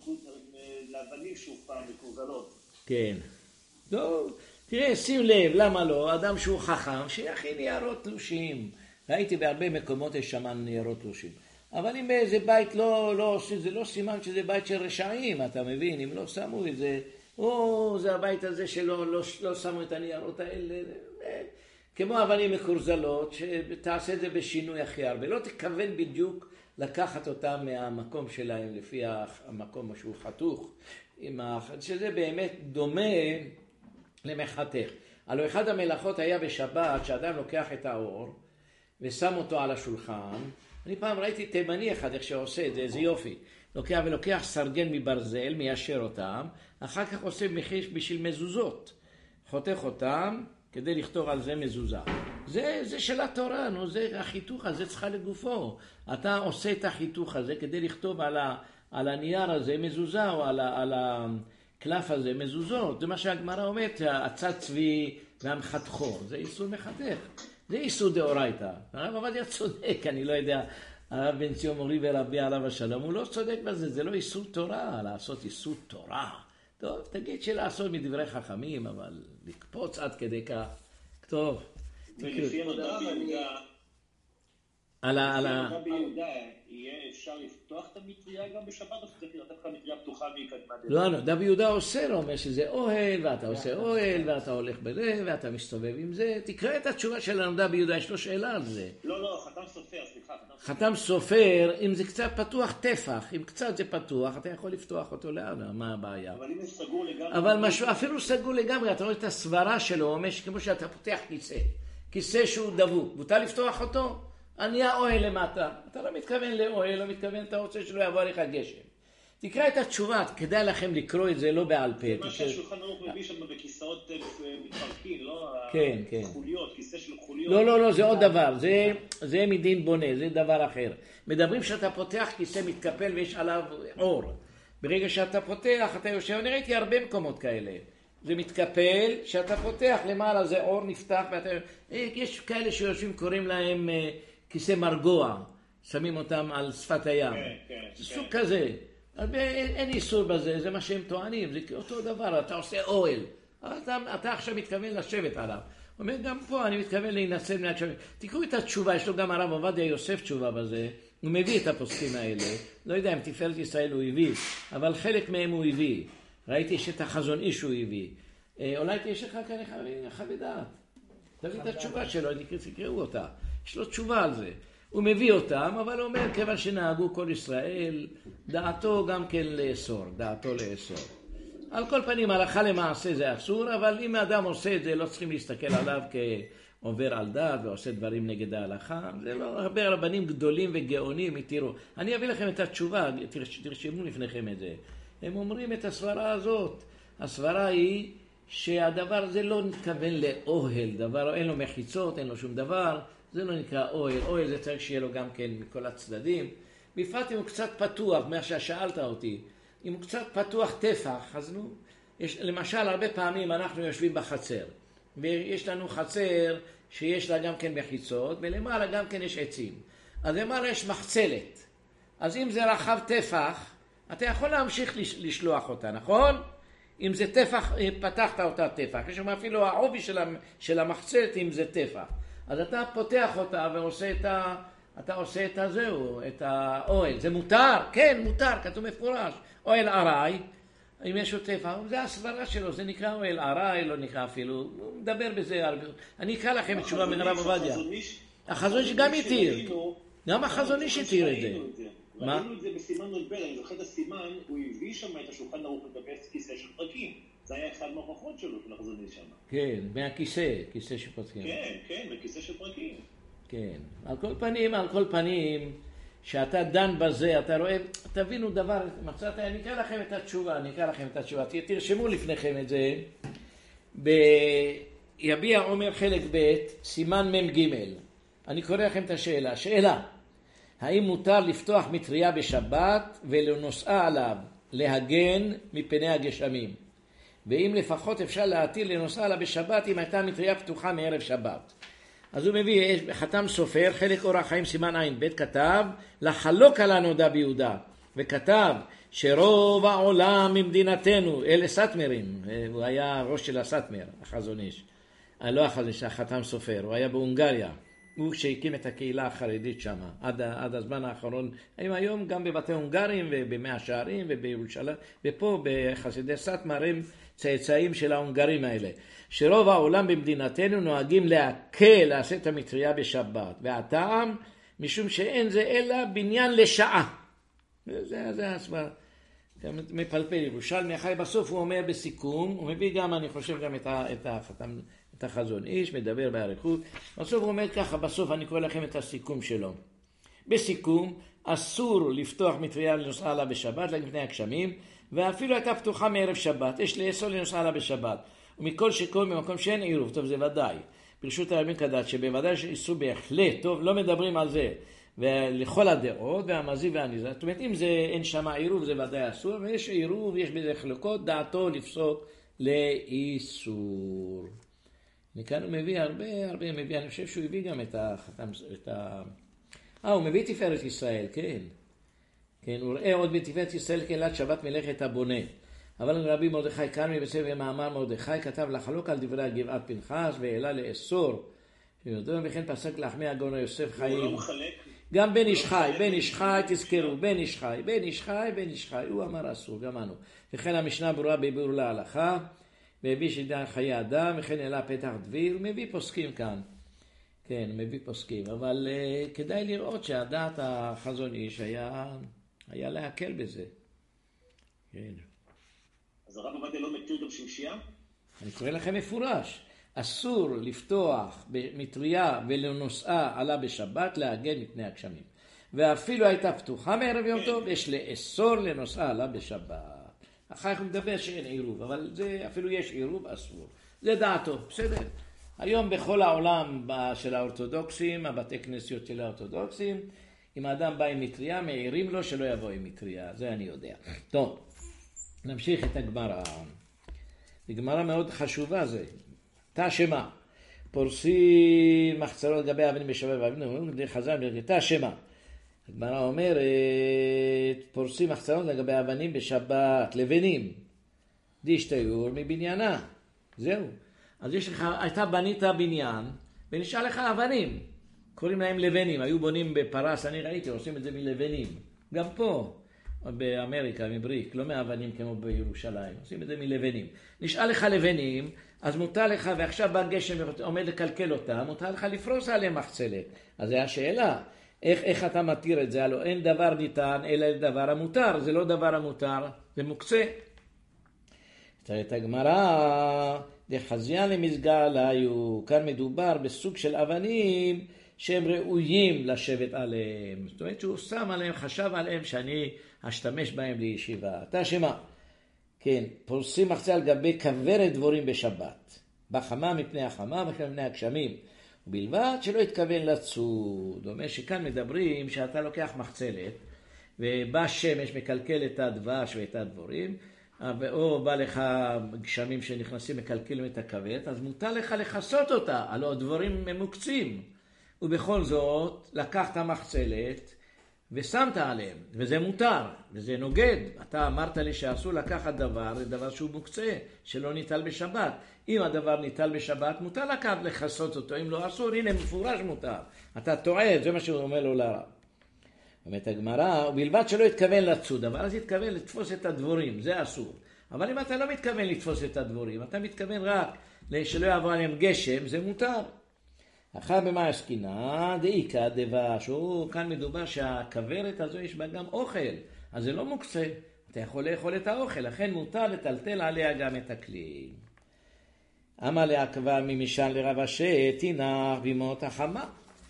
לאבנים שוב פעם מקורזלות.
כן. לא, תראה, שים לב, למה לא? אדם שהוא חכם שיכין ניירות תלושים. ראיתי בהרבה מקומות יש שם ניירות תלושים. אבל אם באיזה בית לא עושים, זה לא סימן שזה בית של רשעים, אתה מבין? אם לא שמו את זה, זה הבית הזה שלא שמו את הניירות האלה. כמו אבנים מקורזלות, שתעשה את זה בשינוי הכי הרבה. לא תכוון בדיוק לקחת אותם מהמקום שלהם לפי המקום שהוא חתוך, שזה באמת דומה למחתך. הלוא אחד המלאכות היה בשבת, שאדם לוקח את האור ושם אותו על השולחן. אני פעם ראיתי תימני אחד איך שעושה את זה, איזה יופי. לוקח סרגן מברזל, מיישר אותם, אחר כך עושה מחיש בשביל מזוזות. חותך אותם כדי לכתוב על זה מזוזה. זה של התורה, זה החיתוך הזה צריכה לגופו. אתה עושה את החיתוך הזה כדי לכתוב על הנייר הזה מזוזה, או על הקלף הזה מזוזות. זה מה שהגמרא אומרת, הצד צבי והמחתכו. זה איסור מחתך. זה איסור דאורייתא. הרב עובדיה צודק, אני לא יודע, הרב בן ציון מורי ורבי עליו השלום, הוא לא צודק בזה, זה לא איסור תורה, לעשות איסור תורה. טוב, תגיד שלעשות מדברי חכמים, אבל לקפוץ עד כדי כך. טוב.
ולפי המדע ביהודה, יהיה אפשר לפתוח את המטריה גם בשבת, או שצריך לתת לך מטריה פתוחה מקדמה?
לא, דבי יהודה עושה לו, אומר שזה אוהל, ואתה עושה אוהל, ואתה הולך בזה, ואתה מסתובב עם זה. תקרא את התשובה שלנו, דבי יהודה, יש לו שאלה על זה.
לא, חתם סופר, סליחה.
חתם סופר, אם זה קצת פתוח טפח, אם קצת זה פתוח, אתה יכול לפתוח אותו לאן, מה הבעיה?
אבל אם זה סגור לגמרי...
אבל משהו, אפילו סגור לגמרי, אתה רואה את הסברה שלו, אומר שכמו שאתה פותח כיסא שהוא דבוק, ואתה לפתוח אותו, אני האוהל למטה. אתה לא מתכוון לאוהל, לא מתכוון, אתה רוצה שלא יבוא עליך גשם. תקרא את התשובה, כדאי לכם לקרוא את זה לא בעל פה.
זה מה שהשולחן ערוך מביא שם בכיסאות מתפרקים, לא?
כן.
חוליות, כיסא של חוליות.
לא, זה עוד דבר, זה מדין בונה, זה דבר אחר. מדברים שאתה פותח כיסא מתקפל ויש עליו אור. ברגע שאתה פותח, אתה יושב, אני ראיתי הרבה מקומות כאלה. זה מתקפל, שאתה פותח למעלה זה אור נפתח, יש כאלה שיושבים קוראים להם כיסא מרגוע, שמים אותם על שפת הים. זה סוג כזה. אין איסור בזה, זה מה שהם טוענים, זה אותו דבר, אתה עושה אוהל. אתה עכשיו מתכוון לשבת עליו. הוא אומר, גם פה אני מתכוון להינצל מהקשבים. תקראו את התשובה, יש לו גם הרב עובדיה יוסף תשובה בזה, הוא מביא את הפוסקים האלה. לא יודע אם תפארת ישראל הוא הביא, אבל חלק מהם הוא הביא. ראיתי שאת החזון איש הוא הביא. אולי יש לך כאן חוות דעת. תביא את התשובה שלו, תקראו אותה. יש לו תשובה על זה. הוא מביא אותם, אבל הוא אומר, כיוון שנהגו כל ישראל, דעתו גם כן לאסור, דעתו לאסור. על כל פנים, הלכה למעשה זה אסור, אבל אם האדם עושה את זה, לא צריכים להסתכל עליו כעובר על דעת ועושה דברים נגד ההלכה. זה לא הרבה רבנים גדולים וגאונים, תראו. אני אביא לכם את התשובה, תרשמו לפניכם את זה. הם אומרים את הסברה הזאת. הסברה היא שהדבר הזה לא מתכוון לאוהל, דבר, אין לו מחיצות, אין לו שום דבר. זה לא נקרא אוהל. אוהל זה צריך שיהיה לו גם כן מכל הצדדים. בפרט אם הוא קצת פתוח, מה ששאלת אותי, אם הוא קצת פתוח טפח, אז נו, למשל הרבה פעמים אנחנו יושבים בחצר, ויש לנו חצר שיש לה גם כן מחיצות, ולמעלה גם כן יש עצים. אז למעלה יש מחצלת. אז אם זה רחב טפח, אתה יכול להמשיך לשלוח אותה, נכון? אם זה טפח, פתחת אותה טפח. יש שם אפילו העובי של המחצלת אם זה טפח. אז אתה פותח אותה ועושה אתה עושה את הזהו, את האוהל. זה מותר? כן, מותר, כתוב מפורש. אוהל עראי, אם יש עוטף, זה הסברה שלו, זה נקרא אוהל עראי, לא נקרא אפילו, הוא מדבר בזה הרבה. אני אקרא לכם את תשובה מהרב עובדיה. החזון איש גם התיר. גם החזון איש התיר את זה.
ראינו את זה בסימן נ"ב, אני זוכר את הסימן, הוא הביא שם את השולחן ערוך לגבי כיסא של פרקים. זה היה אחד מההוכחות שלו, של החזון איש שם.
כן, מהכיסא, כיסא של פרקים.
כן, בכיסא של פרקים.
כן, על כל פנים, שאתה דן בזה, אתה רואה, תבינו דבר, מצאת, אני אקרא לכם את התשובה, תרשמו לפניכם את זה, ביביע עומר חלק ב', סימן מ"ג, אני קורא לכם את השאלה, האם מותר לפתוח מטריה בשבת ולנושאה עליו, להגן מפני הגשמים, ואם לפחות אפשר להתיר לנושאה עליו בשבת אם הייתה מטריה פתוחה מערב שבת. אז הוא מביא, חתם סופר, חלק אורח חיים סימן עין ב', כתב לחלוק על הנודע ביהודה, וכתב שרוב העולם ממדינתנו, אלה סטמרים, הוא היה ראש של הסטמר, החזון איש, לא החזון איש, החתם סופר, הוא היה בהונגריה, הוא שהקים את הקהילה החרדית שם, עד הזמן האחרון, היום גם בבתי הונגרים ובמאה שערים ובירושלים, ופה בחסידי סטמר הם צאצאים של ההונגרים האלה. שרוב העולם במדינתנו נוהגים להקל לעשות המטריה בשבת, והטעם משום שאין זה אלא בניין לשעה. זה הסבר. מפלפל ירושלמי החי, בסוף הוא אומר בסיכום, הוא מביא גם, אני חושב גם את החזון איש, מדבר באריכות, בסוף הוא אומר ככה, בסוף אני קורא לכם את הסיכום שלו. בסיכום, אסור לפתוח מטריה לנושאה לה בשבת, לפני הגשמים, ואפילו הייתה פתוחה מערב שבת, יש לאסור לנושאה לה בשבת. ומכל שכל במקום שאין עירוב, טוב זה ודאי, ברשות הרבים כדת שבוודאי שאיסור בהחלט, טוב לא מדברים על זה, ולכל הדעות והמזיב והניזה, זאת אומרת אם זה אין שם עירוב זה ודאי אסור, ויש עירוב, יש בזה חלוקות, דעתו לפסוק לאיסור. מכאן הוא מביא הרבה, אני חושב שהוא הביא גם הוא מביא תפארת ישראל, כן, הוא ראה עוד בתפארת ישראל קהילת שבת מלאכת הבונה. אבל רבי מרדכי כרמי בספר מאמר מרדכי כתב לחלוק על דברי גבעת פנחס והעלה לאסור. וכן פסק להחמיא הגאון יוסף חיים.
הוא לא מחלק.
גם בן איש חי, תזכרו, בן איש חי, הוא אמר אסור, גם אנו. וכן המשנה ברורה בביאור להלכה, והביא שדע חיי אדם, וכן העלה פתח דביר, מביא פוסקים כאן. כן, מביא פוסקים, אבל כדאי לראות שהדעת החזון איש היה להקל בזה. כן.
אז הרב עובדיה לא מתיר גם שמשייה?
אני קורא לכם מפורש. אסור לפתוח במטריה ולנושאה עלה בשבת להגן מפני הגשמים. ואפילו הייתה פתוחה מערב יום טוב, יש לאסור לנושאה עלה בשבת. אחר כך מדבר שאין עירוב, אבל זה אפילו יש עירוב אסור. זה דעתו, בסדר. היום בכל העולם של האורתודוקסים, הבתי כנסיות של האורתודוקסים, אם האדם בא עם מטריה, מעירים לו שלא יבוא עם מטריה. זה אני יודע. טוב. נמשיך את הגמרא. הגמרא מאוד חשובה זה. תשמע. פורסים מחצרות לגבי אבנים בשבת ואבנים, חז"ל תשמע. הגמרא אומרת, פורסים מחצרות לגבי אבנים בשבת, לבנים. דשתיור מבניינה. זהו. אז יש לך, אתה בנית בניין, ונשאר לך אבנים. קוראים להם לבנים. היו בונים בפרס, אני ראיתי, עושים את זה מלבנים. גם פה. באמריקה, מבריק, לא מאבנים כמו בירושלים, עושים את זה מלבנים. נשאר לך לבנים, אז מותר לך, ועכשיו בא גשם עומד לקלקל אותה, מותר לך לפרוס עליהם מחצלת. אז זה השאלה, איך אתה מתיר את זה? הלוא אין דבר ניתן, אלא דבר המותר, זה לא דבר המותר, זה מוקצה. את הגמרא, דחזיין למסגל היו, כאן מדובר בסוג של אבנים, שהם ראויים לשבת עליהם. זאת אומרת שהוא שם עליהם, חשב עליהם שאני אשתמש בהם לישיבה. תשמע, כן, פורסים מחצה על גבי כוורת דבורים בשבת. בחמה מפני החמה וכן מפני הגשמים. ובלבד שלא התכוון לצוד. אומר שכאן מדברים שאתה לוקח מחצלת, ובא שמש מקלקל את הדבש ואת הדבורים, או בא לך גשמים שנכנסים מקלקלים את הכוורת, אז מותר לך לחסות אותה, הלוא הדבורים ממוקצים. ובכל זאת, לקחת מחצלת ושמת עליהם, וזה מותר, וזה נוגד. אתה אמרת לי שאסור לקחת דבר, זה דבר שהוא מוקצה, שלא ניטל בשבת. אם הדבר ניטל בשבת, מותר לקחת לחסות אותו, אם לא אסור, הנה מפורש מותר. אתה טועה, זה מה שהוא אומר לו לרב. אומרת הגמרא, ובלבד שלא התכוון לצוד, אבל אז התכוון לתפוס את הדבורים, זה אסור. אבל אם אתה לא מתכוון לתפוס את הדבורים, אתה מתכוון רק שלא יעבור עליהם גשם, זה מותר. אחר במה עסקינא דאיכא דבש, כאן מדובר שהכוורת הזו יש בה גם אוכל, אז זה לא מוקצה, אתה יכול לאכול את האוכל, לכן מותר לטלטל עליה גם את הכלי. אמר לעכבה ממשען לרב אשי, תינח בימות החמה,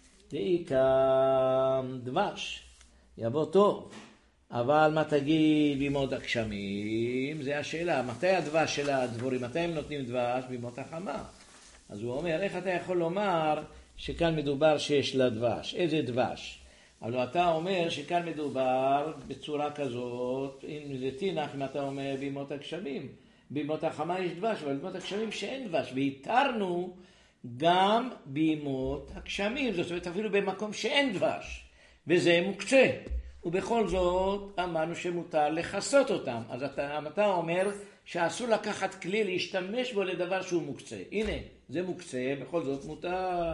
דאיכא דבש, יבוא טוב, אבל מה תגיד בימות הגשמים? זה השאלה, מתי הדבש של הדבורים, מתי הם נותנים דבש? בימות החמה. אז הוא אומר, איך אתה יכול לומר שכאן מדובר שיש לה דבש? איזה דבש? אבל אתה אומר שכאן מדובר בצורה כזאת, אם זה תינח, אם אתה אומר בימות הגשמים. בימות החמה יש דבש, אבל בימות הגשמים שאין דבש, והתרנו גם בימות הגשמים, זאת אומרת אפילו במקום שאין דבש, וזה מוקצה. ובכל זאת אמרנו שמותר לחסות אותם. אז אתה אומר שאסור לקחת כלי להשתמש בו לדבר שהוא מוקצה. הנה, זה מוקצה, בכל זאת מותר.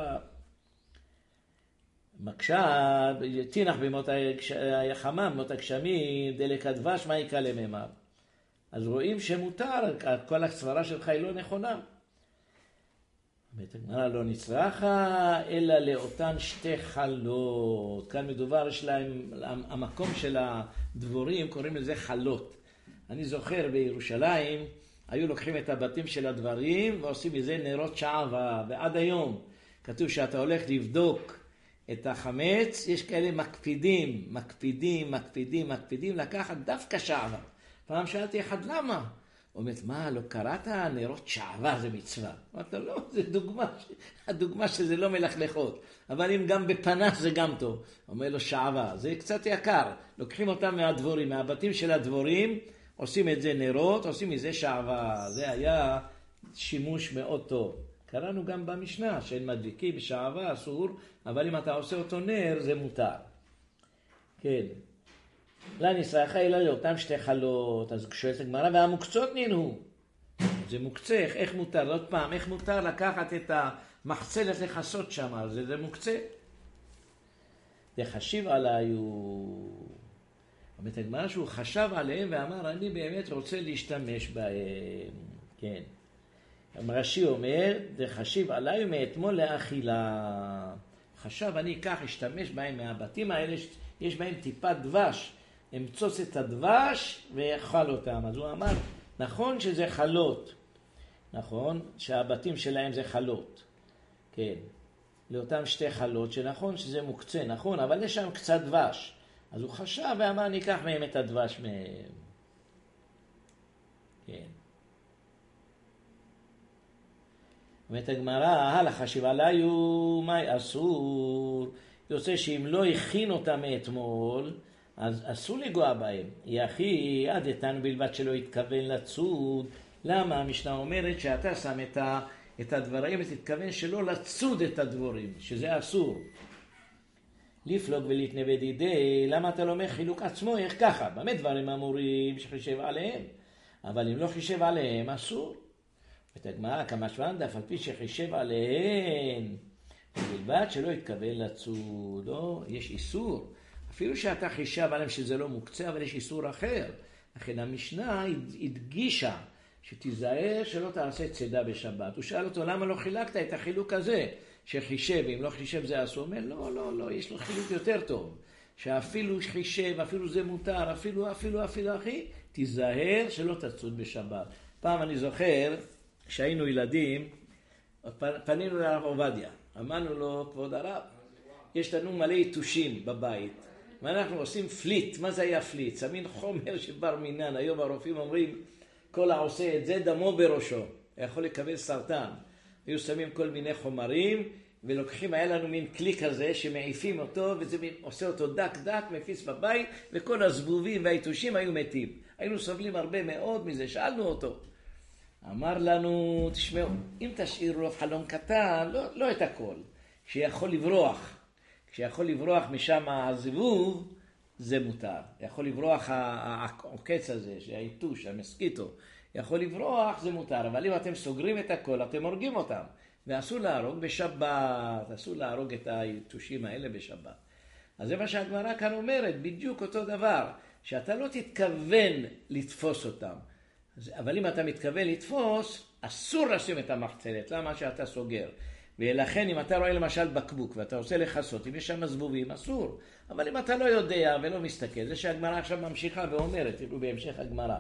מקשה, תינח בימות החמה, בימות הגשמים, דלק הדבש, מה יקרה למאמר? אז רואים שמותר, כל הסברה שלך היא לא נכונה. הגמרא לא נצרכה, אלא לאותן שתי חלות. כאן מדובר, יש להם, המקום של הדבורים, קוראים לזה חלות. אני זוכר בירושלים, היו לוקחים את הבתים של הדברים, ועושים מזה נרות שעווה, ועד היום כתוב שאתה הולך לבדוק את החמץ, יש כאלה מקפידים, לקחת דווקא שעווה. פעם שאלתי אחד, למה? הוא אומר, מה, לא קראת? נרות שעווה זה מצווה. אמרת, לא, זה דוגמה, הדוגמה שזה לא מלכלכות. אבל אם גם בפנס זה גם טוב. אומר לו, שעווה, זה קצת יקר. לוקחים אותם מהדבורים, מהבתים של הדבורים, עושים את זה נרות, עושים מזה שעווה. זה היה שימוש מאוד טוב. קראנו גם במשנה, שאין מדליקים בשעווה, אסור, אבל אם אתה עושה אותו נר, זה מותר. כן. לא נצרכה אלא לאותם שתי חלות. אז כששואלת הגמרא, והמוקצות נינו. זה מוקצה, איך מותר? עוד פעם, איך מותר לקחת את המחצלת לחסות שם? זה מוקצה. דחשיב עליו. אומרת הגמרא שהוא חשב עליהם ואמר, אני באמת רוצה להשתמש בהם. כן. רש"י אומר, דחשיב עליו מאתמול לאכילה. חשב, אני אקח, אשתמש בהם מהבתים האלה, יש בהם טיפת דבש. אמצוץ את הדבש ויאכל אותם. אז הוא אמר, נכון שזה חלות. נכון שהבתים שלהם זה חלות. כן. לאותם שתי חלות, שנכון שזה מוקצה, נכון, אבל יש שם קצת דבש. אז הוא חשב ואמר, ניקח מהם את הדבש מהם. כן. ואת הגמרא, הלכה עליי מה אסור. יוצא שאם לא הכין אותם מאתמול, אז אסור לגוע בהם. יחי עד איתנו בלבד שלא התכוון לצוד. למה? המשנה אומרת שאתה שם את הדברים, תתכוון שלא לצוד את הדבורים, שזה אסור. לפלוג ולהתנבד ידי, למה אתה לא אומר חילוק עצמו? איך ככה? באמת דברים אמורים שחישב עליהם. אבל אם לא חישב עליהם, אסור. ותגמרא כמה שבן דף על פי שחישב עליהם, בלבד שלא התכוון לצוד. לא, יש איסור. אפילו שאתה חישב עליהם שזה לא מוקצה, אבל יש איסור אחר. לכן המשנה הדגישה שתיזהר שלא תעשה צידה בשבת. הוא שאל אותו, למה לא חילקת את החילוק הזה? שחישב, אם לא חישב זה אסור. הוא אומר, לא, יש לו חילוק יותר טוב. שאפילו חישב, אפילו זה מותר, אפילו אחי, תיזהר שלא תצוד בשבת. פעם אני זוכר, כשהיינו ילדים, פנינו לרב עובדיה. אמרנו לו, כבוד הרב, יש לנו מלא יתושים בבית. ואנחנו עושים פליט. מה זה היה פליט? שמים חומר שבר מינן. היום הרופאים אומרים, כל העושה את זה דמו בראשו. יכול לקבל סרטן. היו שמים כל מיני חומרים, ולוקחים, היה לנו מין כלי כזה שמעיפים אותו, וזה עושה אותו דק, מפיץ בבית, וכל הזבובים והיתושים היו מתים. היינו סובלים הרבה מאוד מזה, שאלנו אותו. אמר לנו, תשמעו, אם תשאיר רוב חלום קטן, לא את הכל. כשיכול לברוח משם הזבוב, זה מותר. יכול לברוח העוקץ הזה, שהיתוש, המסקיטו, יכול לברוח, זה מותר. אבל אם אתם סוגרים את הכל, אתם הורגים אותם. ואסור להרוג בשבת, אסור להרוג את היתושים האלה בשבת. אז זה מה שהגמרא כאן אומרת, בדיוק אותו דבר, שאתה לא תתכוון לתפוס אותם. אבל אם אתה מתכוון לתפוס, אסור לשים את המחצלת. למה שאתה סוגר? ולכן אם אתה רואה למשל בקבוק ואתה רוצה לחסות, אם יש שם זבובים, אסור. אבל אם אתה לא יודע ולא מסתכל, זה שהגמרא עכשיו ממשיכה ואומרת, תראו בהמשך הגמרא.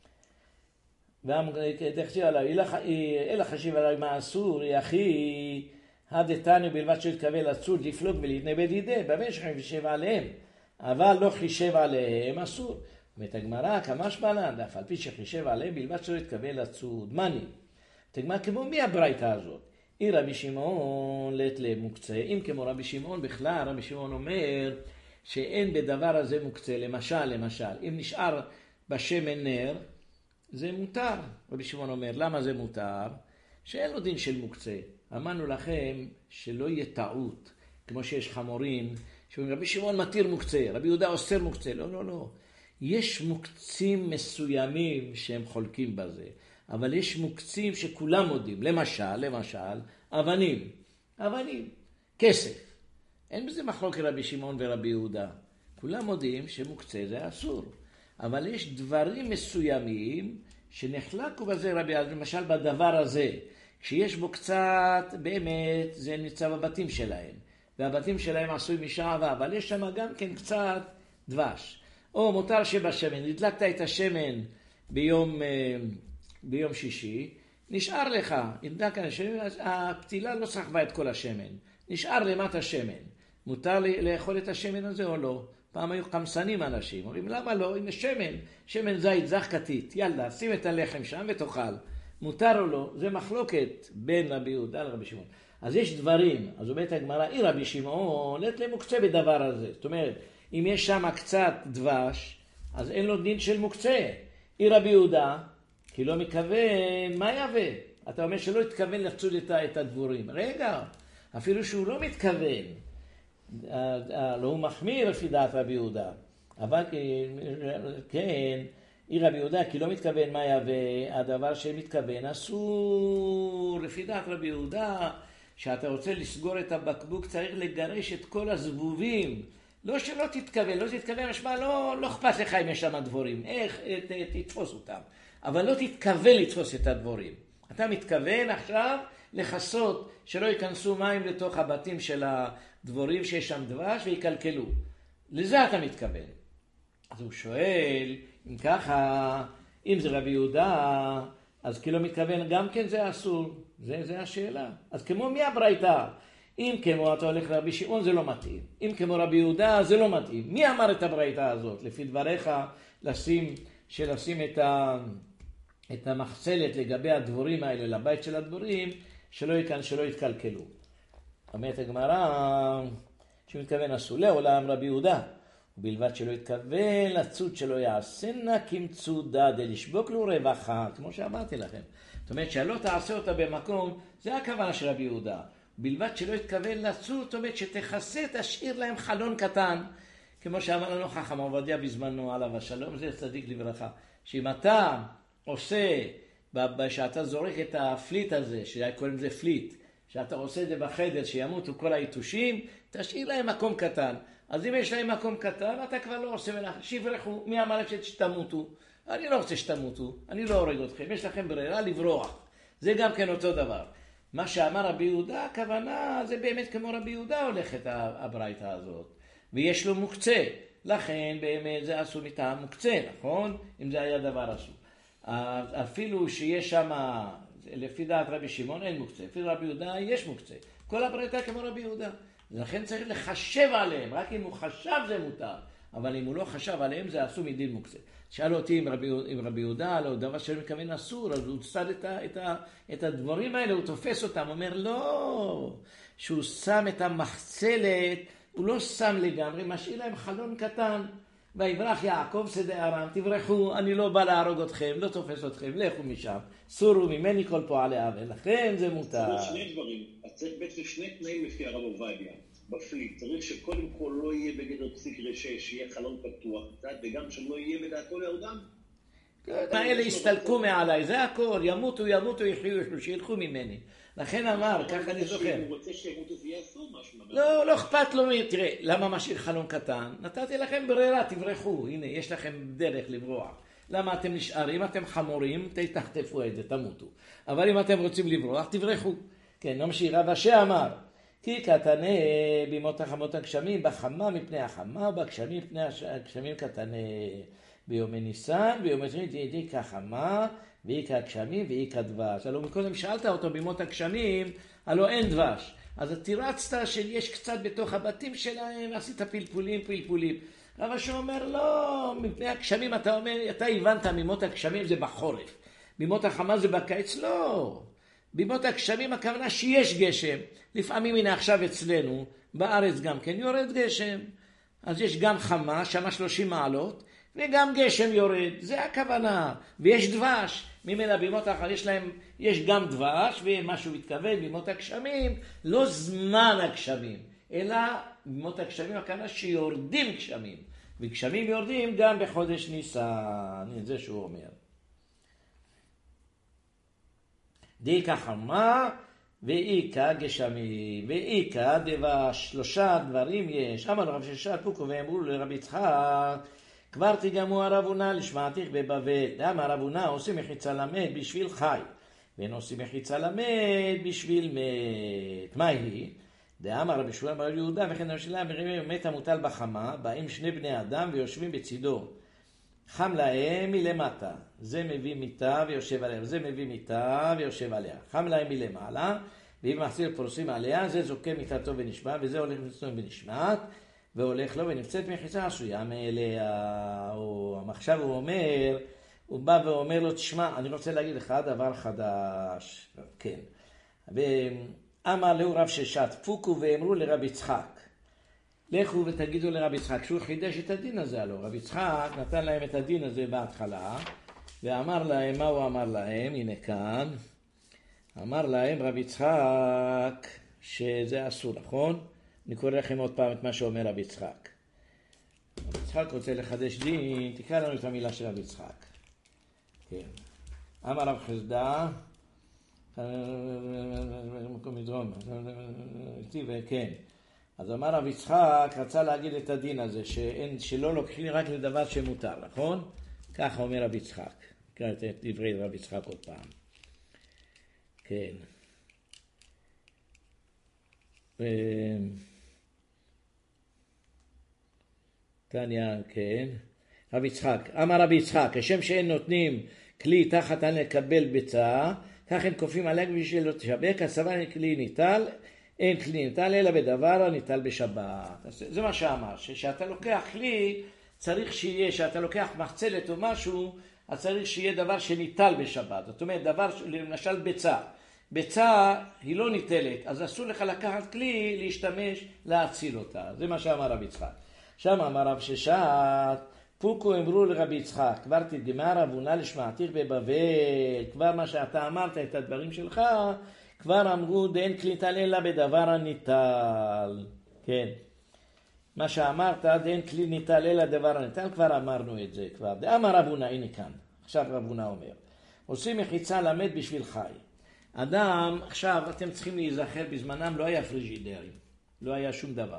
ותחשיב עליו, אלא חשיב עליו מה אסור, יחי הדתנו בלבד שהתכוון לצוד, לפלוג ולהתנבד ידי, במשך חישב עליהם, אבל לא חישב עליהם אסור. ואת הגמרא כמש בלן, אף על פי שחישב עליהם בלבד שלא התכוון לצוד. מני? תגמר כמו מי הברייתא הזאת? רבי שמעון לית למוקצה, אם כמו רבי שמעון בכלל, רבי שמעון אומר שאין בדבר הזה מוקצה, למשל, אם נשאר בשמן נר, זה מותר. רבי שמעון אומר, למה זה מותר? שאין לו דין של מוקצה. אמרנו לכם שלא יהיה טעות, כמו שיש חמורים, שאומרים רבי שמעון מתיר מוקצה, רבי יהודה אוסר מוקצה. לא. יש מוקצים מסוימים שהם חולקים בזה. אבל יש מוקצים שכולם מודים, למשל, אבנים, כסף. אין בזה מחלוקת רבי שמעון ורבי יהודה. כולם מודים שמוקצה זה אסור. אבל יש דברים מסוימים שנחלקו בזה רבי יהודה, למשל בדבר הזה, כשיש בו קצת, באמת, זה נמצא בבתים שלהם. והבתים שלהם עשוי משעבה, אבל יש שם גם כן קצת דבש. או מותר שבשמן, הדלקת את השמן ביום שישי, נשאר לך, הפתילה לא סחבה את כל השמן, נשאר למטה שמן. מותר לאכול את השמן הזה או לא? פעם היו חמסנים אנשים, אומרים למה לא? הנה שמן זית זך כתית, יאללה, שים את הלחם שם ותאכל. מותר או לא? זה מחלוקת בין רבי יהודה לרבי שמעון. אז יש דברים, אז אומרת הגמרא, רבי שמעון, לית למוקצה בדבר הזה. זאת אומרת, אם יש שם קצת דבש, אז אין לו דין של מוקצה. רבי יהודה, כי לא מכוון, מה יווה? אתה אומר שלא התכוון לצוד את הדבורים. רגע, אפילו שהוא לא מתכוון, לא הוא מחמיר לפי דעת רבי יהודה. אבל כן, רבי יהודה, כי לא מתכוון מה יווה, הדבר שמתכוון אסור. לפי דעת רבי יהודה, שאתה רוצה לסגור את הבקבוק, צריך לגרש את כל הזבובים. לא שלא תתכוון, משמע לא אכפת לך אם יש שם דבורים. איך תתפוס אותם. אבל לא תתכוון לתפוס את הדבורים. אתה מתכוון עכשיו לחסות שלא ייכנסו מים לתוך הבתים של הדבורים שיש שם דבש ויקלקלו. לזה אתה מתכוון. אז הוא שואל, אם ככה, אם זה רבי יהודה, אז כי לא מתכוון גם כן זה אסור. זה השאלה. אז כמו מי הברייתא? אם כמו אתה הולך לרבי שמעון זה לא מתאים. אם כמו רבי יהודה זה לא מתאים. מי אמר את הברייתא הזאת? לפי דבריך לשים את המחצלת לגבי הדבורים האלה, לבית של הדבורים, שלא יתקלקלו. אומרת הגמרא, שמתכוון אסור לעולם רבי יהודה, ובלבד שלא יתכוון לצוד שלא יעשנה כמצודה דלשבוק לו רווחה, כמו שאמרתי לכם. זאת אומרת שלא תעשה אותה במקום, זה הכוונה של רבי יהודה. בלבד שלא יתכוון לצוד, זאת אומרת שתכסה, תשאיר להם חלון קטן, כמו שאמר לנו חכם עובדיה בזמנו עליו השלום, זה צדיק לברכה, שאם אתה עושה, שאתה זורק את הפליט הזה, שקוראים לזה פליט, שאתה עושה את זה בחדר, שימותו כל היתושים, תשאיר להם מקום קטן. אז אם יש להם מקום קטן, אתה כבר לא עושה מלאכה, שיברחו, מי אמר שתמותו? אני לא רוצה שתמותו, אני לא הורג אתכם, יש לכם ברירה לברוח. זה גם כן אותו דבר. מה שאמר רבי יהודה, הכוונה, זה באמת כמו רבי יהודה הולכת הברייתא הזאת. ויש לו מוקצה, לכן באמת זה אסור מטעם מוקצה, נכון? אם זה היה דבר אסור. אפילו שיש שם, לפי דעת רבי שמעון אין מוקצה, לפי רבי יהודה יש מוקצה. כל הברייתא כמו רבי יהודה. לכן צריך לחשב עליהם, רק אם הוא חשב זה מותר. אבל אם הוא לא חשב עליהם זה אסור מדין מוקצה. שאל אותי אם רבי יהודה, לא דבר שמכוון אסור, אז הוא צד את הדברים האלה, הוא תופס אותם, אומר לא, שהוא שם את המחצלת, הוא לא שם לגמרי, משאיר להם חלון קטן, ויברח יעקב שדה ארם, תברחו, אני לא בא להרוג אתכם, לא תופס אתכם, לכו משם, סורו ממני כל פועלי עוול, לכן זה מותר.
שני דברים, צריך בעצם שני תנאים לפי הרב עובדיה. בפליט, צריך שקודם כל לא יהיה בגדר פסיק רשש, שיהיה חלון פתוח קצת, וגם שלא יהיה בדעתו לעודם.
האלה הסתלקו מעליי, זה הכל, ימותו, יחיו, שילכו ממני. לכן אמר, ככה אני זוכר.
הוא רוצה שימותו ויעשו משהו.
לא אכפת לו, תראה, למה משאיר חלון קטן? נתתי לכם ברירה, תברחו, הנה, יש לכם דרך לברוח. למה אתם נשארים? אתם חמורים, תחטפו את זה, תמותו. אבל אם אתם רוצים לברוח, תברחו. כן, נמשיך. רב אשר אמר, כי קטנה בימות החמות הגשמים, בחמה מפני החמה, ובגשמים מפני הגשמים קטנה. ביומי ניסן, ביומי תרידי כחמה, ואי כגשמים, ואי כדבש. הלוא מקודם שאלת אותו בימות הגשמים, הלוא אין דבש. אז תירצת שיש קצת בתוך הבתים שלהם, עשית פלפולים. רב אשר אומר, לא, מפני הגשמים אתה אומר, אתה הבנת, בימות הגשמים זה בחורף. בימות החמה זה בקיץ, לא. בימות הגשמים הכוונה שיש גשם. לפעמים הנה עכשיו אצלנו, בארץ גם כן יורד גשם. אז יש גם חמה, שמה 30 מעלות, וגם גשם יורד. זה הכוונה. ויש דבש. ממילא בימות החמה יש גם דבש, ומשהו מתכוון, בימות הגשמים, לא זמן הגשמים, אלא בימות הגשמים הכוונה שיורדים גשמים. וגשמים יורדים גם בחודש ניסן. זה שהוא אומר. דאיקה חמה ואיקה גשמים ואיקה דבש. 3 דברים יש. אמר רב ששת פוקו ואמרו לרבי יצחק, כבר תיגמו הרב הונא לשמעתיך בבבל. דאמר רב הונא עושים מחיצה למד בשביל חי, ואין עושים מחיצה למד בשביל מת. מה היא? דאמר רבי שמואל בר יהודה וכן המשלה מת המוטל בחמה, באים 2 בני אדם ויושבים בצידו. חם להם מלמטה, זה מביא מיטה ויושב עליה, זה מביא מיטה ויושב עליה. חם להם מלמעלה, ואם מחזיר פורסים עליה, זה זוקה מיטתו ונשמע, וזה הולך לצום ונשמעת, והולך לו ונמצאת מחיצה עשויה מאליה. עכשיו הוא אומר, הוא בא ואומר לו, תשמע, אני רוצה להגיד לך דבר חדש. כן. ואמר לו רב ששת, פוקו ואמרו לרב יצחק, לכו ותגידו לרב יצחק, שהוא חידש את הדין הזה. הלא רב יצחק נתן להם את הדין הזה בהתחלה, ואמר להם, מה הוא אמר להם? הנה כאן, אמר להם רב יצחק שזה אסור, נכון? אני קורא לכם עוד פעם את מה שאומר רב יצחק. רב יצחק רוצה לחדש דין, תקרא לנו את המילה של רב יצחק. כן. אמר רב חסדה, מקום מדרום, כן. אז אמר רב יצחק, רצה להגיד את הדין הזה, שלא לוקחים רק לדבר שמותר, נכון? ככה אומר רב יצחק. נקרא את דברי רב יצחק עוד פעם. כן. תניא, כן. רב יצחק, אמר רב יצחק, כשם שאין נותנים כלי תחת על לקבל ביצה, כך הם כופים עליה בשביל לא תשבק, הסבה כלי ניטל, אין כלי ניטל אלא בדבר הניטל בשבת. זה מה שאמר, שאתה לוקח כלי, צריך שיהיה, שאתה לוקח מחצלת או משהו, אז צריך שיהיה דבר שניטל בשבת. זאת אומרת, דבר, למשל ביצה. ביצה היא לא ניטלת, אז אסור לך לקחת כלי, להשתמש, להציל אותה. זה מה שאמר רב יצחק. שם אמר רב ששת, פוקו אמרו לרבי יצחק, כבר תדגמה רב הונא לשמעתיך בבבל, כבר מה שאתה אמרת את הדברים שלך, כבר אמרו דאין כלי ניטל אלא בדבר הניטל. כן. מה שאמרת, דאין כלי ניטל אלא דבר הניטל, כבר אמרנו את זה כבר. דאמר רב הונא, הנה כאן. עכשיו רב הונא אומר, עושים מחיצה למד בשביל חי. אדם, עכשיו אתם צריכים להיזכר, בזמנם לא היה פריג'ידרים, לא היה שום דבר.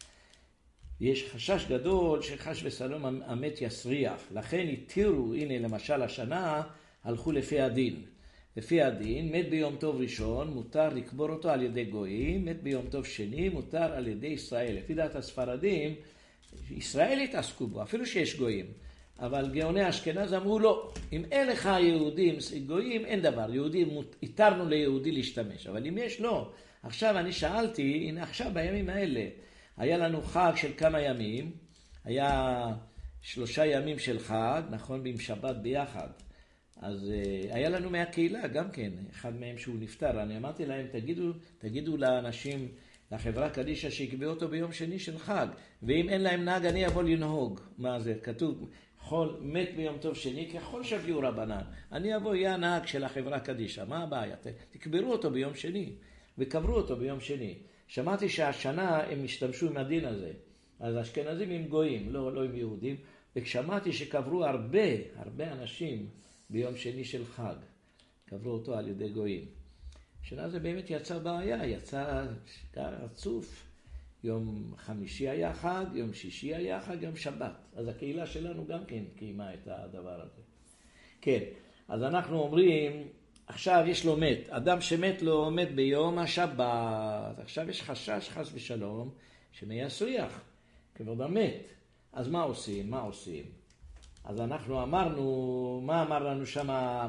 יש חשש גדול שחש ושלום המת יסריח, לכן התירו, הנה למשל השנה, הלכו לפי הדין. לפי הדין, מת ביום טוב ראשון, מותר לקבור אותו על ידי גויים, מת ביום טוב שני, מותר על ידי ישראל. לפי דעת הספרדים, ישראל התעסקו בו, אפילו שיש גויים. אבל גאוני אשכנז אמרו לא, אם אין לך יהודים, גויים, אין דבר. יהודים, התרנו ליהודי להשתמש, אבל אם יש, לא. עכשיו אני שאלתי, הנה עכשיו בימים האלה, היה לנו חג של כמה ימים, היה 3 ימים של חג, נכון, עם שבת ביחד. אז היה לנו מהקהילה גם כן, אחד מהם שהוא נפטר. אני אמרתי להם, תגידו לאנשים, לחברה קדישה שיקבעו אותו ביום שני של חג, ואם אין להם נהג אני אבוא לנהוג. מה זה? כתוב, מת ביום טוב שני, ככל שביעו רבנן. אני אבוא, יהיה הנהג של החברה קדישה. מה הבעיה? תקברו אותו ביום שני, וקברו אותו ביום שני. שמעתי שהשנה הם השתמשו עם הדין הזה. אז אשכנזים עם גויים, לא עם יהודים. וכשמעתי שקברו הרבה אנשים ביום שני של חג. קברו אותו על ידי גויים. השנה זה באמת יצא בעיה, יצא רצוף. יום חמישי היה חג, יום שישי היה חג, יום שבת. אז הקהילה שלנו גם כן קיימה את הדבר הזה. כן, אז אנחנו אומרים, עכשיו יש לו מת, אדם שמת לו מת ביום השבת, עכשיו יש חשש חס ושלום שמייסויח, כבוד המת. אז מה עושים? אז אנחנו אמרנו, מה אמר לנו שם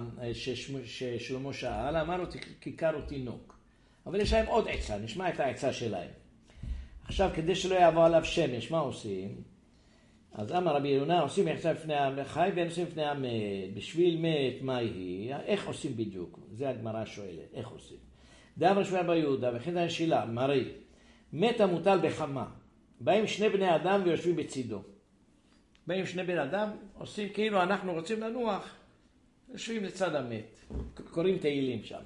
ששלמה שאל? אמרנו כיכר או תינוק. אבל יש להם עוד עצה, נשמע את העצה שלהם. עכשיו כדי שלא יבוא עליו שמש, מה עושים? אז אמר רבי יונה, עושים יחצה בפני החי ועושים בפני המת. בשביל מת, מה היא? איך עושים בדיוק? זה הגמרא שואלת, איך עושים? דבר שואל ביהודה, וכן השאלה, מרי, מת המוטל בחמה. באים שני בני אדם ויושבים בצידו. באים שני בני אדם, עושים כאילו אנחנו רוצים לנוח, יושבים לצד המת, קוראים תהילים שם.